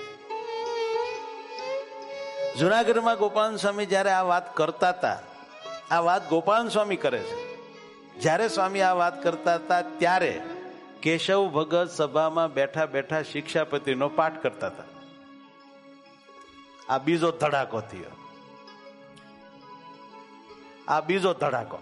જુનાગઢમાં ગોપાલ સ્વામી જયારે આ વાત કરતા હતા, આ વાત ગોપાલ સ્વામી કરે છે, જ્યારે સ્વામી આ વાત કરતા હતા ત્યારે કેશવ ભગત સભામાં બેઠા બેઠા શિક્ષાપતિનો પાઠ કરતા હતા. આ બીજો ધડાકો થયો. આ બીજો ધડાકો.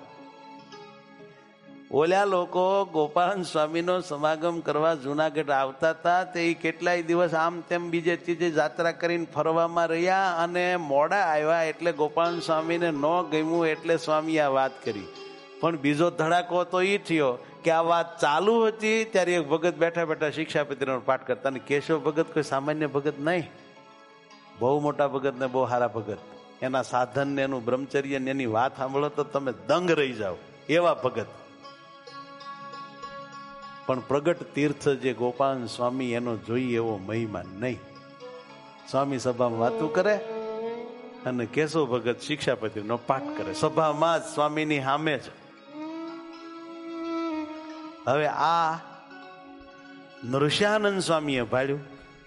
ઓલ્યા લોકો ગોપાલ સ્વામીનો સમાગમ કરવા જુનાગઢ આવતા હતા તે કેટલાય દિવસ આમ તેમ બીજે ત્રીજે જાત્રા કરીને ફરવામાં રહ્યા અને મોડા આવ્યા એટલે ગોપાલ સ્વામીને ન ગમ્યું એટલે સ્વામી આ વાત કરી. પણ બીજો ધડાકો તો એ થયો કે આ વાત ચાલુ હતી ત્યારે એક ભગત બેઠા બેઠા શિક્ષાપતિનો પાઠ કરતા. અને કેશવ ભગત કોઈ સામાન્ય ભગત નહીં, બહુ મોટા ભગત ને બહુ સારા ભગત, એના સાધન ને એનું બ્રહ્મચર્ય ને એની વાત સાંભળો તો તમે દંગ રહી જાઓ એવા ભગત. પણ પ્રગટ તીર્થ જે ગોપાલ સ્વામી એનો જોઈએ એવો મહિમા નહીં. સ્વામી સભામાં વાતું કરે અને કેશવ ભગત શિક્ષાપત્રીનો પાઠ કરે સભામાં જ સ્વામીની સામે જ. હવે આ નરસિંહાનંદ સ્વામીએ ભાડ્યું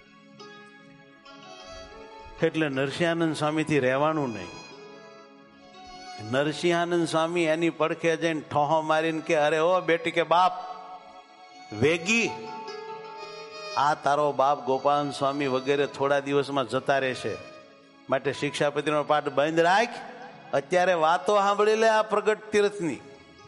એટલે નરસિંહાનંદ સ્વામીથી રહેવાનું નહીં. નરસિંહાનંદ સ્વામી એની પડખે જઈને ઠોહો મારીને કે અરે ઓ બેટી કે બાપ વેગી, આ તારો બાપ ગોપાલ સ્વામી વગેરે થોડા દિવસમાં જતા રહેશે, માટે શિક્ષાપત્રીનો પાઠ બંધ રાખ, અત્યારે વાતો સાંભળી લે આ પ્રગટ તીર્થની.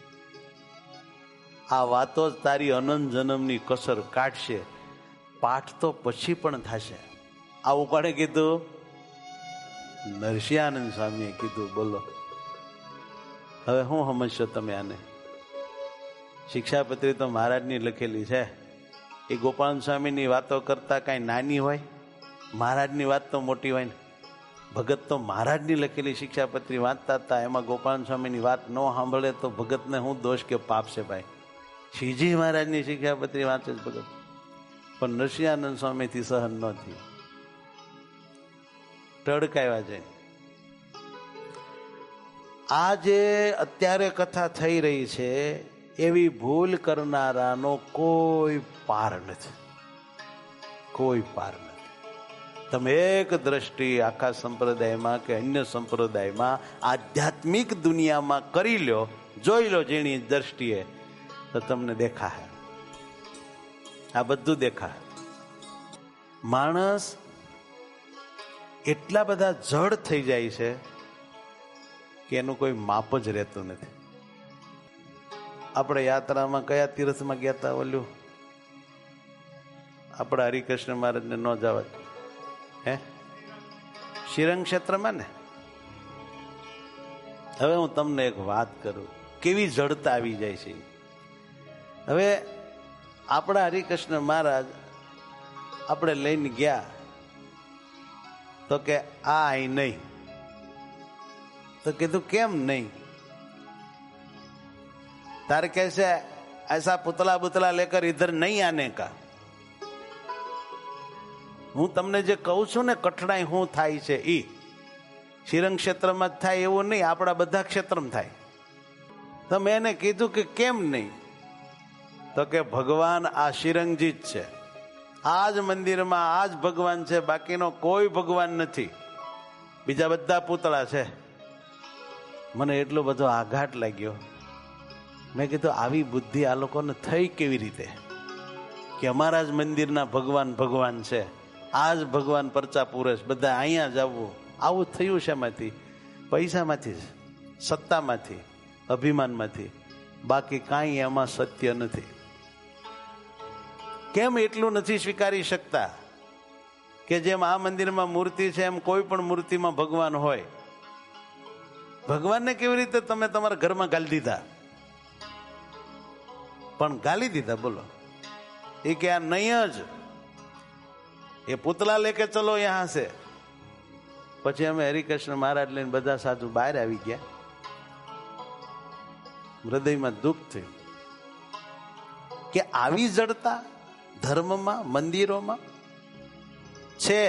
આ વાતો જ તારી અનંત જન્મની કસર કાઢશે, પાઠ તો પછી પણ થશે. આવું કોણે કીધું? નરસિંહાનંદ સ્વામીએ કીધું. બોલો હવે શું સમજશો તમે આને? શિક્ષાપત્રી તો મહારાજની લખેલી છે. એ ગોપાલ સ્વામીની વાતો કરતા કાંઈ નાની હોય? મહારાજની વાત તો મોટી હોય ને. ભગત તો મહારાજની લખેલી શિક્ષાપત્રી વાંચતા હતા, એમાં ગોપાલ સ્વામીની વાત ન સાંભળે તો ભગતને શું દોષ કે પાપ છે ભાઈ? શ્રીજી મહારાજની શિક્ષાપત્રી વાંચે જ ભગત. પણ નરસિંહાનંદ સ્વામીથી સહન ન થયું, ટડકાવ્યા જાય. આ જે અત્યારે કથા થઈ રહી છે એવી ભૂલ કરનારાનો કોઈ પાર નથી, કોઈ પાર નથી. તમે એક દ્રષ્ટિ આખા સંપ્રદાયમાં કે અન્ય સંપ્રદાયમાં આધ્યાત્મિક દુનિયામાં કરી લો, જોઈ લો જેની દ્રષ્ટિએ, તો તમને દેખાય, આ બધું દેખાય. માણસ એટલા બધા જડ થઈ જાય છે કે એનું કોઈ માપ જ રહેતું નથી. આપણે યાત્રામાં કયા તીર્થમાં ગયા હતા? ઓલું આપણે હરિકૃષ્ણ મહારાજને ન જવા, હે શ્રીરંગ ક્ષેત્રમાં ને. હવે હું તમને એક વાત કરું, કેવી જડતા આવી જાય છે. હવે આપણા હરિકૃષ્ણ મહારાજ આપણે લઈને ગયા તો કે આ અહીં નહીં. તો કીધું કેમ નહીં? તારે कैसे ऐसा पुतला बुतला लेकर इधर नहीं आने का. હું તમને જે કહું છું ને કઠણાઈ શું થાય છે ઈ શ્રીરંગ ક્ષેત્રમાં જ થાય એવું નહીં, આપણા બધા ક્ષેત્રમાં થાય. તો મેં એને કીધું કે કેમ નહીં? તો કે ભગવાન આ શ્રીરંગજી જ છે, આ જ મંદિરમાં આ જ ભગવાન છે, બાકીનો કોઈ ભગવાન નથી, બીજા બધા પૂતળા છે. મને એટલો બધો આઘાત લાગ્યો. મેં કીધું આવી બુદ્ધિ આ લોકોને થઈ કેવી રીતે કે અમારા જ મંદિરના ભગવાન ભગવાન છે, આ જ ભગવાન પરચા પૂરે છે, બધા અહીંયા જ આવવું. આવું થયું શેમાંથી? પૈસામાંથી જ, સત્તામાંથી, અભિમાનમાંથી, બાકી કાંઈ એમાં સત્ય નથી. કેમ એટલું નથી સ્વીકારી શકતા કે જેમ આ મંદિરમાં મૂર્તિ છે એમ કોઈ પણ મૂર્તિમાં ભગવાન હોય? ભગવાનને કેવી રીતે તમે તમારા ઘરમાં ગાલી દીધા? પણ ગાલી દીધા, બોલો. એ કે આ નહીં જ, એ પુતલા લેકે ચલો યહાં સે. પછી અમે હરિકૃષ્ણ મહારાજ લઈને બધા સાધુ બહાર આવી ગયા. હૃદયમાં દુઃખ થયું કે આવી જડતા ધર્મમાં, મંદિરોમાં છે,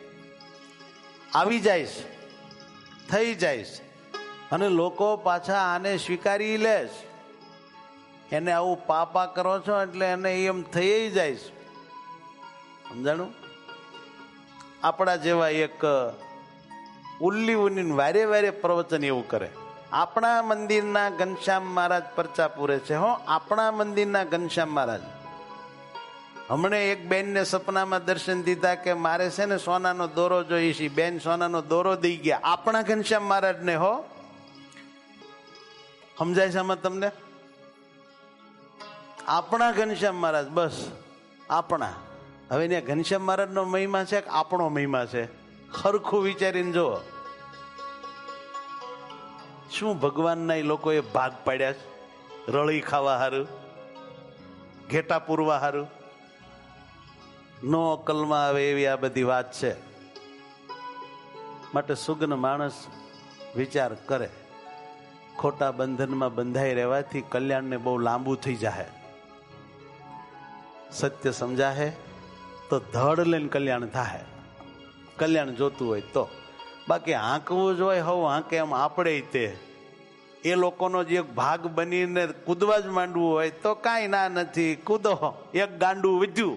આવી જાય છે, થઈ જાય છે, અને લોકો પાછા આને સ્વીકારી લે છે. એને આવું પાપા કરો છો એટલે એને એમ થઈ જાય છે. સમજાણું? આપણા જેવા એક ઉલ્લી ઉની વારે વારે પ્રવચન એવું કરે, આપણા મંદિરના ઘનશ્યામ મહારાજ પરચા પૂરે છે. હો, આપણા મંદિરના ઘનશ્યામ મહારાજ. હમણે એક બેનને સપનામાં દર્શન દીધા કે મારે છે ને સોનાનો દોરો જોઈએ છે. બેન સોનાનો દોરો દઈ ગયા આપણા ઘનશ્યામ મહારાજને. હો, સમજાય છે આમાં તમને? આપણા ઘનશ્યામ મહારાજ, બસ આપણા. હવે ને ઘનશ્યામ મહારાજનો મહિમા છે કે આપણો મહિમા છે? ખરખું વિચારીને જુઓ. શું ભગવાનના એ લોકોએ ભાગ પાડ્યા છે? રળી ખાવા હારું, ઘેટા પૂરવા હારું? નો અકલમાં આવે એવી આ બધી વાત છે. માટે સુગ્ન માણસ વિચાર કરે, ખોટા બંધનમાં બંધાઈ રહેવાથી કલ્યાણને બહુ લાંબુ થઈ જાય. સત્ય સમજાહે તો ધડ લઈને કલ્યાણ થાય, કલ્યાણ જોતું હોય તો. બાકી હાંકવું જ હોય હવ હાંકે એમ આપણે તે એ લોકોનો જે ભાગ બનીને કૂદવા જ માંડવું હોય તો કાંઈ ના નથી, કૂદો, એક ગાંડું વધ્યું,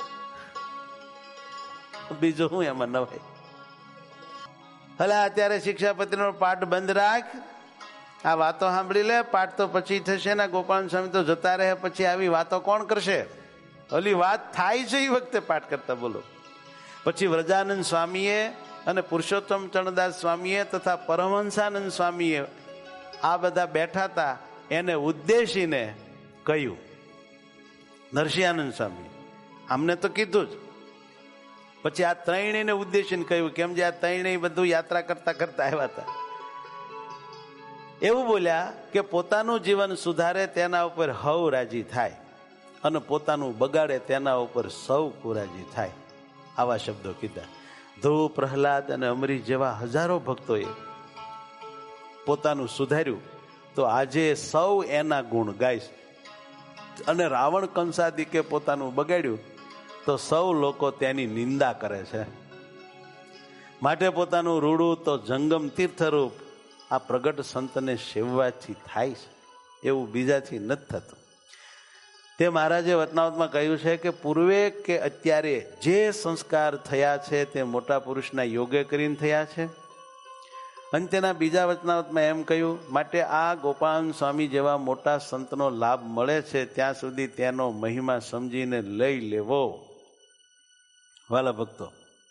બીજું શું એમાં નવાય. ભલે અત્યારે શિક્ષાપત્રીનો પાઠ બંધ રાખ, આ વાતો સાંભળી લે, પાઠ તો પછી થશે ને. ગોપાલ સ્વામી તો જતા રહે, પછી આવી વાતો કોણ કરશે? ઓલી વાત થાય છે એ વખતે પાઠ કરતા બોલો. પછી વ્રજાનંદ સ્વામીએ અને પુરુષોત્તમ ચરણદાસ સ્વામીએ તથા પરમહંસાનંદ સ્વામીએ આ બધા બેઠા હતા, એને ઉદ્દેશીને કહ્યું. નરસિંહાનંદ સ્વામી આમને તો કીધું જ, પછી આ ત્રણેયને ઉદ્દેશીને કહ્યું, કેમ જે આ ત્રણેય બધું યાત્રા કરતા કરતા આવ્યા હતા. એવું બોલ્યા કે પોતાનું જીવન સુધારે તેના ઉપર હવ રાજી થાય અને પોતાનું બગાડે તેના ઉપર સૌ કુરાજી થાય. આવા શબ્દો કીધા. ધ્રુવ, પ્રહલાદ અને અમરીશ જેવા હજારો ભક્તોએ પોતાનું સુધાર્યું તો આજે સૌ એના ગુણ ગાય. અને રાવણ કંસાદિકે પોતાનું બગાડ્યું તો સૌ લોકો તેની નિંદા કરે છે. માટે પોતાનું રૂડું તો જંગમ તીર્થરૂપ આ પ્રગટ સંતને સેવવાથી થાય છે, એવું બીજાથી નથી થતું. તે મહારાજે વચનાવતમાં કહ્યું છે કે પૂર્વે કે અત્યારે જે સંસ્કાર થયા છે તે મોટા પુરુષના યોગે કરીને થયા છે. અને તેના બીજા વચનાવતમાં એમ કહ્યું, માટે આ ગોપાલ સ્વામી જેવા મોટા સંતનો લાભ મળે છે ત્યાં સુધી તેનો મહિમા સમજીને લઈ લેવો. વાલા ભક્તો,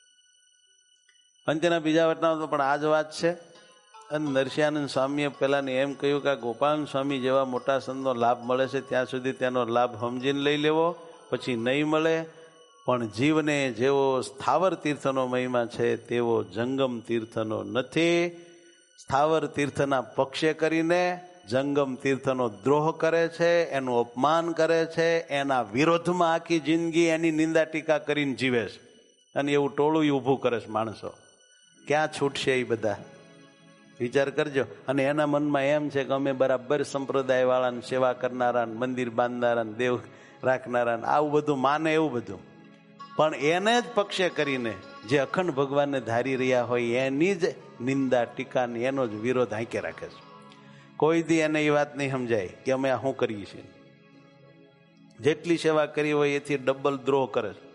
અને તેના બીજા વચનાવતમાં પણ આ જ વાત છે. અને નરસિંહાનંદ સ્વામીએ પેલાને એમ કહ્યું કે ગોપાલ સ્વામી જેવા મોટા સંતનો લાભ મળે છે ત્યાં સુધી તેનો લાભ સમજીને લઈ લેવો, પછી નહીં મળે. પણ જીવને જેવો સ્થાવર તીર્થનો મહિમા છે તેવો જંગમ તીર્થનો નથી. સ્થાવર તીર્થના પક્ષે કરીને જંગમ તીર્થનો દ્રોહ કરે છે, એનું અપમાન કરે છે, એના વિરોધમાં આખી જિંદગી એની નિંદા ટીકા કરીને જીવે છે. અને એવું ટોળું ઊભું કરે છે માણસો. ક્યાં છૂટશે એ બધા? વિચાર કરજો. અને એના મનમાં એમ છે કે અમે બરાબર સંપ્રદાય વાળાને સેવા કરનારા, મંદિર બાંધનારા, દેવ રાખનારા, આવું બધું માને, એવું બધું. પણ એને જ પક્ષે કરીને જે અખંડ ભગવાનને ધારી રહ્યા હોય એની જ નિંદા ટીકા એનો જ વિરોધ હાંકે રાખે છે. કોઈ દી એને એ વાત નહીં સમજાય કે અમે આ શું કરીએ છીએ. જેટલી સેવા કરી હોય એથી ડબલ દ્રોહ કરે છે.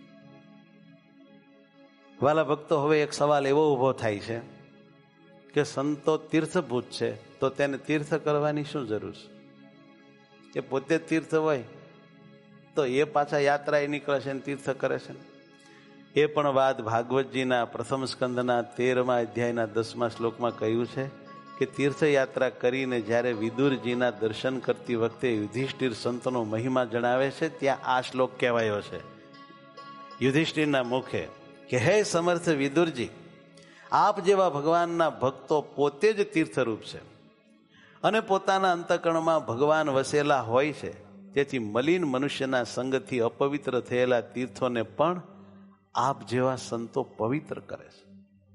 વાલા ભક્તો, હવે એક સવાલ એવો ઉભો થાય છે કે સંતો તીર્થભૂત છે તો તેને તીર્થ કરવાની શું જરૂર છે? એ પોતે તીર્થ હોય તો એ પાછા યાત્રાએ નીકળે છે ને તીર્થ કરે છે. એ પણ વાત ભાગવતજીના પ્રથમ સ્કંદના તેરમા અધ્યાયના દસમા શ્લોકમાં કહ્યું છે કે તીર્થયાત્રા કરીને જ્યારે વિદુરજીના દર્શન કરતી વખતે યુધિષ્ઠિર સંતનો મહિમા જણાવે છે, ત્યાં આ શ્લોક કહેવાયો છે યુધિષ્ઠિરના મુખે કે હે સમર્થ વિદુરજી, આપ જેવા ભગવાનના ભક્તો પોતે જ તીર્થરૂપ છે અને પોતાના અંતઃકરણમાં ભગવાન વસેલા હોય છે. તેથી મલિન મનુષ્યના સંગથી અપવિત્ર થયેલા તીર્થોને પણ આપ જેવા સંતો પવિત્ર કરે છે.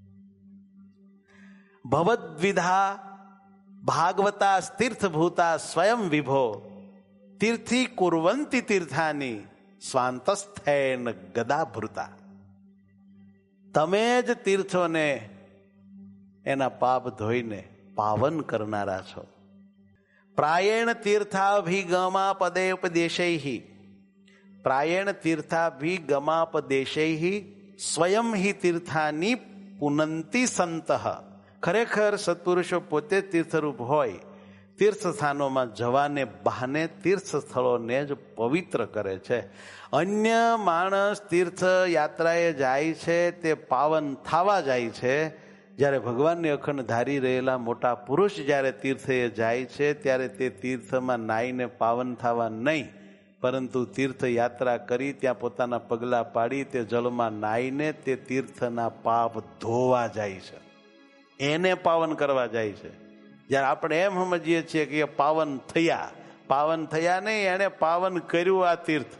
ભવદ્વિધા ભાગવતા તીર્થભૂતા સ્વયં વિભો તીર્થી કુર્વંતી તીર્થાની સ્વાંતસ્થેન ગદાભૃતા. તમે જ તીર્થોને એના પાપ ધોઈને પાવન કરનારા છો. પ્રાયેણ તીર્થાભિગમા પદે ઉપદેશૈ પ્રાયેણ તીર્થાભિગમાપદેશૈ સ્વયં હિ તીર્થાની પુનંતી સંત. ખરેખર સત્પુરુષો પોતે તીર્થરૂપ હોય તીર્થ સ્થાનોમાં જવાને બહાને તીર્થ સ્થળોને જ પવિત્ર કરે છે. અન્ય માણસ તીર્થ યાત્રાએ જાય છે તે પાવન થવા જાય છે. જ્યારે ભગવાનને અખંડ ધારી રહેલા મોટા પુરુષ જ્યારે તીર્થે જાય છે ત્યારે તે તીર્થમાં નાઈને પાવન થવા નહીં, પરંતુ તીર્થ યાત્રા કરી ત્યાં પોતાના પગલા પાડી તે જળમાં નાઈને તે તીર્થના પાપ ધોવા જાય છે, એને પાવન કરવા જાય છે. જ્યારે આપણે એમ સમજીએ છીએ કે પાવન થયા, પાવન થયા નહીં, એને પાવન કર્યું આ તીર્થ.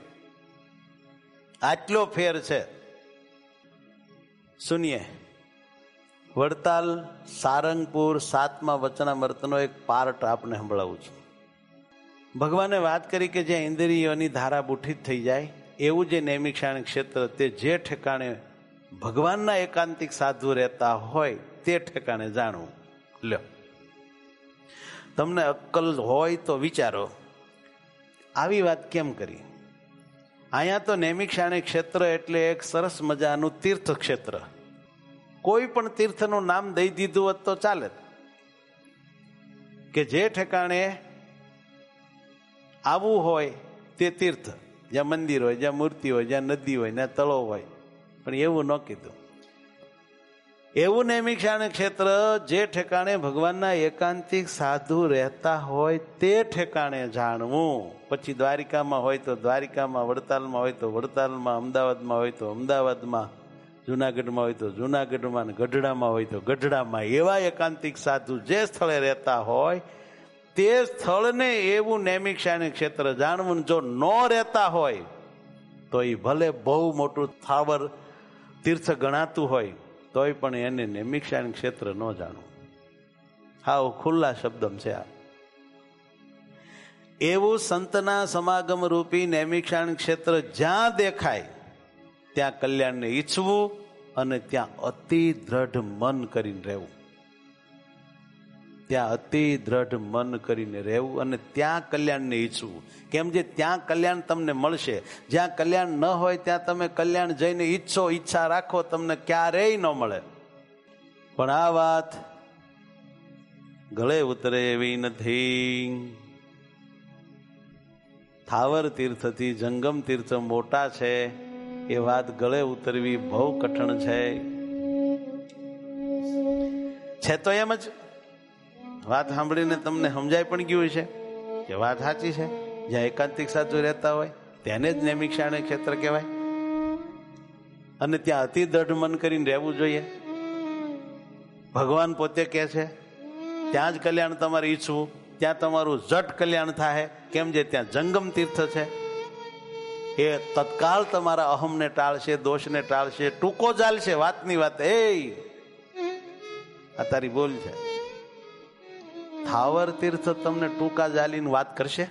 આટલો ફેર છે. સુનિએ વડતાલ સારંગપુર સાતમા વચનામૃતનો એક પાર્ટ આપને સંભળાવું છું. ભગવાને વાત કરી કે જ્યાં ઇન્દ્રિયોની ધારા બુઠિત થઈ જાય એવું જે નૈમિષારણ્ય ક્ષેત્ર તે જે ઠેકાણે ભગવાનના એકાંતિક સાધુ રહેતા હોય તે ઠેકાણે જાણવું. લ્યો, તમને અક્કલ હોય તો વિચારો, આવી વાત કેમ કરી? અહીંયા તો નૈમિષારણ્ય ક્ષેત્ર એટલે એક સરસ મજાનું તીર્થ ક્ષેત્ર. કોઈ પણ તીર્થનું નામ દઈ દીધું હોત તો ચાલે, કે જે ઠેકાણે આવવું હોય તે તીર્થ, જ્યાં મંદિર હોય, જ્યાં મૂર્તિ હોય, જ્યાં નદી હોય, જ્યાં તળાવ હોય. પણ એવું ન કીધું. એવું નૈમિષારણ્ય ક્ષેત્ર જે ઠેકાણે ભગવાનના એકાંતિક સાધુ રહેતા હોય તે ઠેકાણે જાણવું. પછી દ્વારિકામાં હોય તો દ્વારિકામાં, વડતાલમાં હોય તો વડતાલમાં, અમદાવાદમાં હોય તો અમદાવાદમાં, જુનાગઢમાં હોય તો જુનાગઢમાં, ગઢડામાં હોય તો ગઢડામાં. એવા એકાંતિક સાધુ જે સ્થળે રહેતા હોય તે સ્થળને એવું નૈમિષારણ્ય ક્ષેત્ર જાણવું. જો ન રહેતા હોય તો એ ભલે બહુ મોટું થાવર તીર્થ ગણાતું હોય તોય પણ એને નૈમિષારણ્ય ક્ષેત્ર ન જાણવું. હાવ ખુલ્લા શબ્દમ છે આ. એવું સંતના સમાગમ રૂપી નૈમિષારણ્ય ક્ષેત્ર જ્યાં દેખાય ત્યાં કલ્યાણને ઈચ્છવું અને ત્યાં અતિ દ્રઢ મન કરીને રહેવું. ત્યાં અતિ દ્રઢ મન કરીને રહેવું અને ત્યાં કલ્યાણને ઈચ્છવું. કેમ જે ત્યાં કલ્યાણ તમને મળશે. જ્યાં કલ્યાણ ન હોય ત્યાં તમે કલ્યાણ જઈને ઈચ્છો, ઈચ્છા રાખો, તમને ક્યારેય ન મળે. પણ આ વાત ગળે ઉતરે એવી નથી. થાવર તીર્થથી જંગમ તીર્થ મોટા છે એ વાત ગળે ઉતરવી બહુ કઠણ છે. છે તો એમ જ વાત સાંભળીને તમને સમજાય પણ ગયું છે કે વાત સાચી છે. જ્યાં એકાંતિક સાધુ રહેતા હોય તેને જ નૈમિષારણ્ય ક્ષેત્ર કહેવાય અને ત્યાં અતિ દ્રઢ મન કરીને રહેવું જોઈએ. ભગવાન પોતે કહે છે ત્યાં જ કલ્યાણ તમારે ઈચ્છવું, ત્યાં તમારું ઝટ કલ્યાણ થાય. કેમ જે ત્યાં જંગમ તીર્થ છે એ તત્કાળ તમારા અહમને ટાળશે, દોષને ટાળશે, ટૂંકો ચાલશે. વાતની વાત એ આ તારી બોલ છે. થાવર તીર્થ તમને ટૂંકા જાલીને વાત કરશે,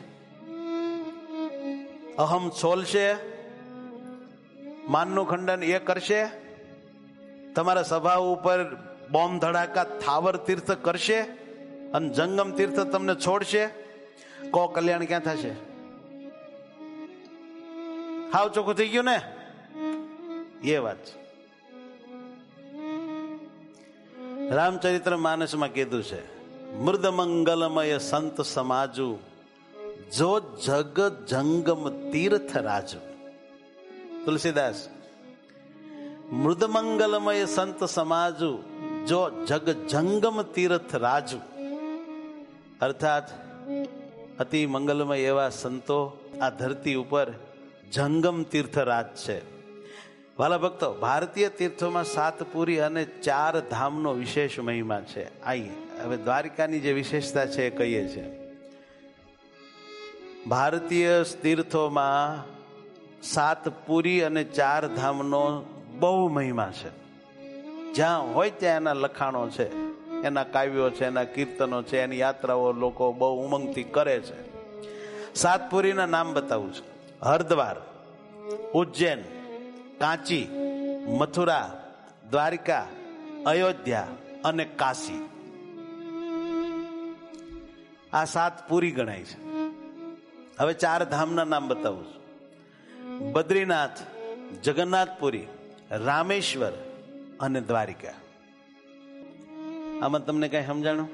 અહમ છોલશે, માનનું ખંડન એ કરશે, તમારા સ્વભાવ ઉપર બોમ્બ ધડાકા થાવર તીર્થ કરશે અને જંગમ તીર્થ તમને છોડશે. કો કલ્યાણ ક્યાં થશે? હાવ ચોખ્ખું થઈ ગયું ને એ વાત. રામચરિત્ર માનસમાં કીધું છે મૃદ મંગલમય સંત સમાજુ જો જગ જંગમ તીર્થ રાજુ. તુલસીદાસ, મૃદ મંગલમય સંત સમાજુ જો જગ જંગમ તીર્થ રાજુ. અર્થાત અતિ મંગલમય એવા સંતો આ ધરતી ઉપર જંગમ તીર્થરાજ છે. વાલા ભક્તો, ભારતીય તીર્થોમાં સાતપુરી અને ચાર ધામનો વિશેષ મહિમા છે. આઈ હવે દ્વારિકાની જે વિશેષતા છે એ કહીએ છીએ. ભારતીય તીર્થોમાં સાતપુરી અને ચાર ધામનો બહુ મહિમા છે. જ્યાં હોય ત્યાં એના લખાણો છે, એના કાવ્યો છે, એના કીર્તનો છે, એની યાત્રાઓ લોકો બહુ ઉમંગથી કરે છે. સાતપુરીના નામ બતાવું છું. હરદ્વાર, ઉજ્જૈન, કાંચી, મથુરા, દ્વારિકા, અયોધ્યા અને કાશી. આ સાત પુરી ગણાય છે. હવે ચાર ધામના નામ બતાવું છું. બદ્રીનાથ, જગન્નાથપુરી, રામેશ્વર અને દ્વારિકા. આમાં તમને કઈ સમજાણું?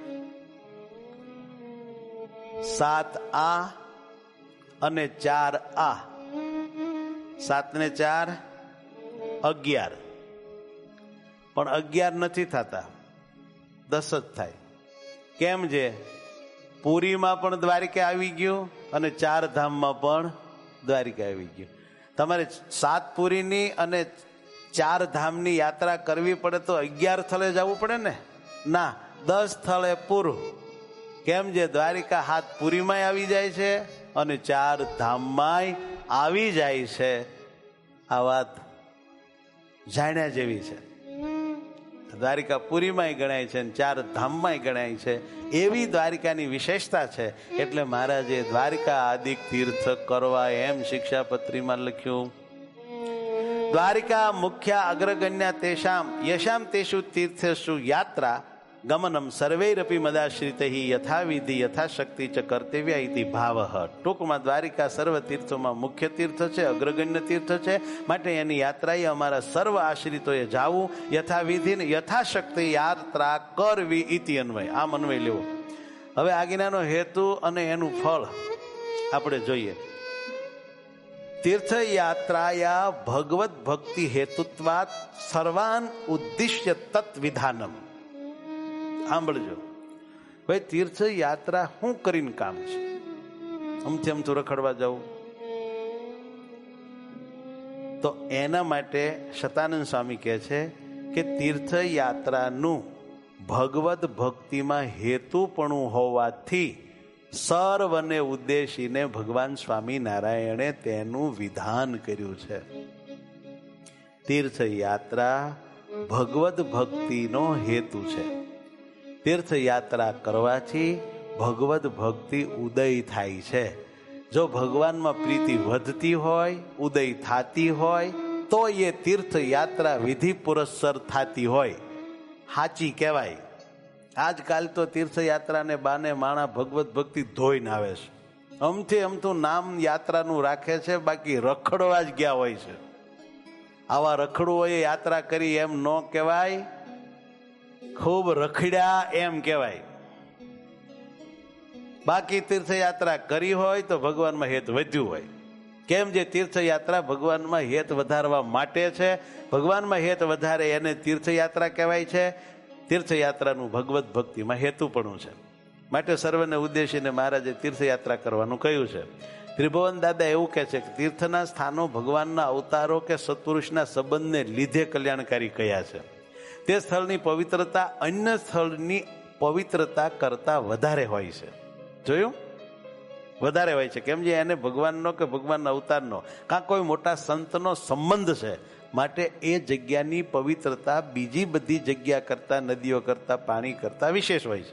સાત આ અને ચાર આ. સાત ને ચાર અગિયાર, પણ અગિયાર નથી થતા, દસ જ થાય. કેમ છે? પુરીમાં પણ દ્વારિકા આવી ગયું અને ચાર ધામમાં પણ દ્વારિકા આવી ગયું. તમારે સાત પુરીની અને ચાર ધામની યાત્રા કરવી પડે તો અગિયાર સ્થળે જવું પડે ને? ના, દસ સ્થળે પૂરું. કેમ છે? દ્વારિકા હાથ પુરીમાં આવી જાય છે અને ચાર ધામમાં આવી જાય છે. આ વાત જાણ્યા જેવી છે. દ્વારિકા પુરીમાંય ગણાય છે અને ચાર ધામમાંય ગણાય છે. એવી દ્વારિકાની વિશેષતા છે. એટલે મહારાજે દ્વારિકા આદિક તીર્થ કરવા એમ શિક્ષાપત્રીમાં લખ્યું. દ્વારિકા મુખ્ય અગ્રગણ્ય તેષામ યશામ તેષુ તીર્થેષુ યાત્રા ગમનમ સર્વૈરપી મદાશ્રિતૈ યથાવિધિ યથાશક્તિ ચ કર્તવ્ય ઇતિ ભાવઃ. ટૂંકમાં દ્વારિકા સર્વ તીર્થોમાં મુખ્ય તીર્થ છે, અગ્રગણ્ય તીર્થ છે. માટે એની યાત્રાએ અમારા સર્વ આશ્રિતોએ જાવું, યથાવિધિ યથાશક્તિ યાત્રા કરવી ઇતિ અન્વય. આમ અન્વય લેવો. હવે આજ્ઞાનો હેતુ અને એનું ફળ આપણે જોઈએ. તીર્થયાત્રાયા ભગવત ભક્તિ હેતુત્વાત સર્વાન ઉદ્દિશ્ય તત્વિધાનમ. સાંભળજો ભાઈ, તીર્થયાત્રા શું કરીને કામ છે? અમથી અમથું રખડવા જવું? તો એના માટે શતાનંદ સ્વામી કહે છે કે તીર્થયાત્રાનું ભગવત ભક્તિમાં હેતુપણું હોવાથી સર્વને ઉદ્દેશીને ભગવાન સ્વામિનારાયણે તેનું વિધાન કર્યું છે. તીર્થયાત્રા ભગવત ભક્તિનો હેતુ છે. તીર્થયાત્રા કરવાથી ભગવત ભક્તિ ઉદય થાય છે. જો ભગવાનમાં પ્રીતિ વધતી હોય, ઉદય થતી હોય, તો એ તીર્થયાત્રા વિધિ પુરસ્સર થતી હોય સાચી કહેવાય. આજકાલ તો તીર્થયાત્રાને બાને માણા ભગવત ભક્તિ ધોઈને આવે છે. અમથી અમથું નામ યાત્રાનું રાખે છે, બાકી રખડવા જ ગયા હોય છે. આવા રખડુઓએ યાત્રા કરી એમ ન કહેવાય, ખૂબ રખડ્યા એમ કહેવાય. બાકી તીર્થયાત્રા કરી હોય તો ભગવાનમાં હેત વધ્યું હોય. કેમ? જે તીર્થયાત્રા ભગવાનમાં હેત વધારવા માટે છે. ભગવાનમાં હેત વધારે એને તીર્થયાત્રા કહેવાય છે. તીર્થયાત્રાનું ભગવત ભક્તિમાં હેતુપણું છે. માટે સર્વને ઉદ્દેશીને મહારાજે તીર્થયાત્રા કરવાનું કહ્યું છે. ત્રિભુવન દાદા એવું કહે છે કે તીર્થના સ્થાનો ભગવાનના અવતારો કે સત્પુરુષના સંબંધને લીધે કલ્યાણકારી કયા છે. તે સ્થળની પવિત્રતા અન્ય સ્થળની પવિત્રતા કરતા વધારે હોય છે. જોયું? વધારે હોય છે. કેમ? જે એને ભગવાનનો કે ભગવાનના અવતારનો કાં કોઈ મોટા સંતનો સંબંધ છે. માટે એ જગ્યાની પવિત્રતા બીજી બધી જગ્યા કરતા, નદીઓ કરતા, પાણી કરતા વિશેષ હોય છે.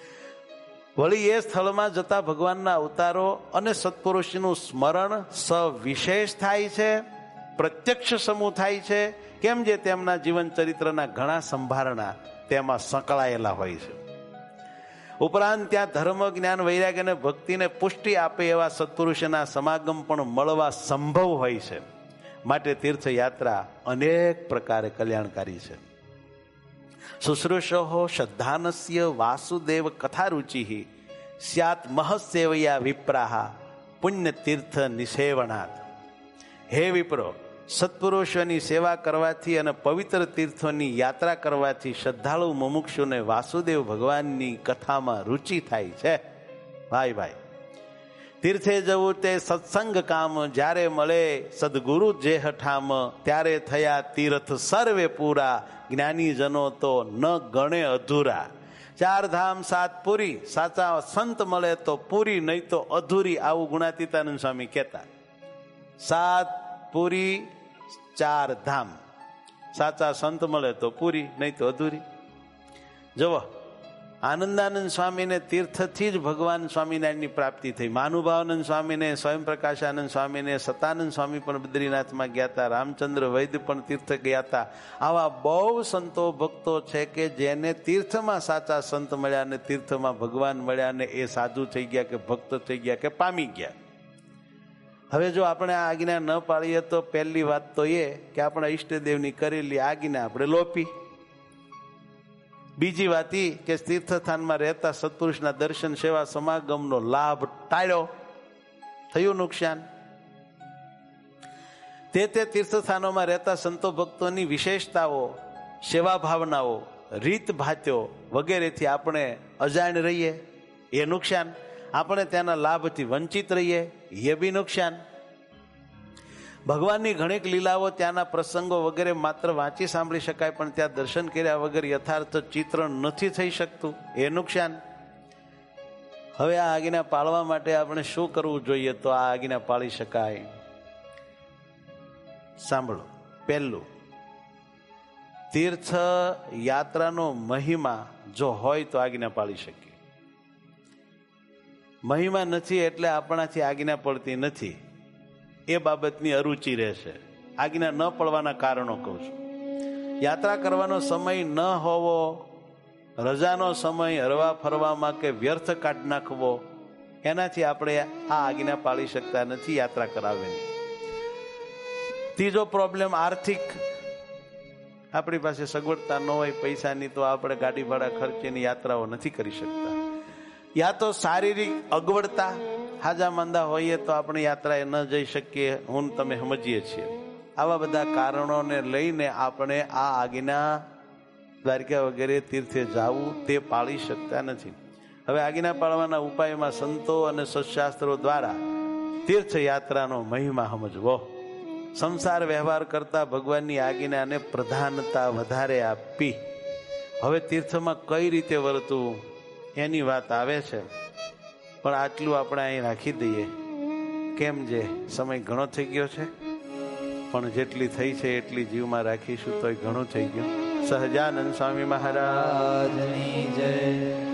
વળી એ સ્થળમાં જતા ભગવાનના અવતારો અને સત્પુરુષનું સ્મરણ સવિશેષ થાય છે, પ્રત્યક્ષ સમૂહ થાય છે. કેમ? જે તેમના જીવન ચરિત્રના ઘણા સંભારણા તેમાં સંકળાયેલા હોય છે. ઉપરાંત ત્યાં ધર્મ, જ્ઞાન, વૈરાગ્ય અને ભક્તિને પુષ્ટિ આપે એવા સત્પુરુષના સમાગમ પણ મળવા સંભવ હોય છે. માટે તીર્થયાત્રા અનેક પ્રકારે કલ્યાણકારી છે. શુશ્રૂષો શ્રદ્ધાનસ્ય વાસુદેવ કથા રુચિ સ્યાત મહસેવયા વિપ્રાહ પુણ્ય તીર્થ નિષેવણાત. હે વિપ્રો, સત્પુરુષોની સેવા કરવાથી અને પવિત્ર તીર્થોની યાત્રા કરવાથી શ્રદ્ધાળુ મુમુક્ષુને વાસુદેવ ભગવાનની કથામાં રુચિ થાય છે. ભાઈ ભાઈ, તીર્થે જવું તે સત્સંગ કામ, જ્યારે મળે સદગુરુ જે હઠામ, ત્યારે થયા તીર્થ સર્વે પૂરા, જ્ઞાનીજનો તો ન ગણે અધૂરા. ચાર ધામ સાત પૂરી, સાચા સંત મળે તો પૂરી, નહીં તો અધૂરી. આવું ગુણાતીતાનંદ સ્વામી કહેતા. સાત પૂરી, ચાર ધામ, સાચા સંત મળે તો પૂરી, નહીં તો અધૂરી. જુઓ, આનંદાનંદ સ્વામીને તીર્થથી જ ભગવાન સ્વામિનારાયણની પ્રાપ્તિ થઈ. મહાનુભાવાનંદ સ્વામીને, સ્વયં પ્રકાશાનંદ સ્વામીને, સતાનંદ સ્વામી પણ બદ્રીનાથમાં ગયા હતા. રામચંદ્ર વૈદ્ય પણ તીર્થ ગયા હતા. આવા બહુ સંતો ભક્તો છે કે જેને તીર્થમાં સાચા સંત મળ્યા ને તીર્થમાં ભગવાન મળ્યા ને એ સાધુ થઈ ગયા કે ભક્ત થઈ ગયા કે પામી ગયા. હવે જો આપણે આ આજ્ઞા ન પાળીએ તો પહેલી વાત તો એ કે આપણા ઈષ્ટદેવની કરેલી આજ્ઞા આપણે લોપી. બીજી વાત એ કે તીર્થસ્થાનમાં રહેતા સત્પુરુષના દર્શન, સેવા, સમાગમનો લાભ ટાળ્યો, થયું નુકસાન. તે તે તીર્થસ્થાનોમાં રહેતા સંતો ભક્તોની વિશેષતાઓ, સેવા ભાવનાઓ, રીત ભાત્યો વગેરેથી આપણે અજાણ રહીએ, એ નુકસાન. આપણે ત્યાંના લાભથી વંચિત રહીએ, એ બી નુકસાન. ભગવાનની ઘણીક લીલાઓ, ત્યાંના પ્રસંગો વગેરે માત્ર વાંચી સાંભળી શકાય, પણ ત્યાં દર્શન કર્યા વગર યથાર્થ ચિત્રણ નથી થઈ શકતું, એ નુકસાન. હવે આ આજ્ઞા પાળવા માટે આપણે શું કરવું જોઈએ તો આ આજ્ઞા પાળી શકાય? સાંભળો. પહેલું, તીર્થ યાત્રાનો મહિમા જો હોય તો આજ્ઞા પાળી શકીએ. મહિમા નથી એટલે આપણાથી આજ્ઞા પડતી નથી, એ બાબતની અરુચિ રહેશે. આજ્ઞા ન પડવાના કારણો કહું છું. યાત્રા કરવાનો સમય ન હોવો, રજાનો સમય હરવા ફરવામાં કે વ્યર્થ કાઢ નાખવો, એનાથી આપણે આ આજ્ઞા પાળી શકતા નથી યાત્રા કરાવેની. ત્રીજો પ્રોબ્લેમ આર્થિક. આપણી પાસે સગવડતા ન હોય પૈસાની, તો આપણે ગાડી ભાડા ખર્ચેની યાત્રાઓ નથી કરી શકતા. યા તો શારીરિક અગવડતા, હાજા માંદા હોઈએ તો આપણે યાત્રાએ ન જઈ શકીએ, હું તમે સમજીએ છીએ. આવા બધા કારણોને લઈને આપણે આ આજ્ઞા દ્વારકા વગેરે તીર્થે જવું તે પાળી શકતા નથી. હવે આજ્ઞા પાળવાના ઉપાયમાં સંતો અને સત્શાસ્ત્રો દ્વારા તીર્થયાત્રાનો મહિમા સમજવો. સંસાર વ્યવહાર કરતા ભગવાનની આજ્ઞાને પ્રધાનતા વધારે આપી હવે તીર્થમાં કઈ રીતે વર્તવું એની વાત આવે છે. પણ આટલું આપણે અહીં રાખી દઈએ. કેમ જે સમય ઘણો થઈ ગયો છે, પણ જેટલી થઈ છે એટલી જીવમાં રાખીશું તોય ઘણું થઈ ગયું. સહજાનંદ સ્વામી મહારાજની જય.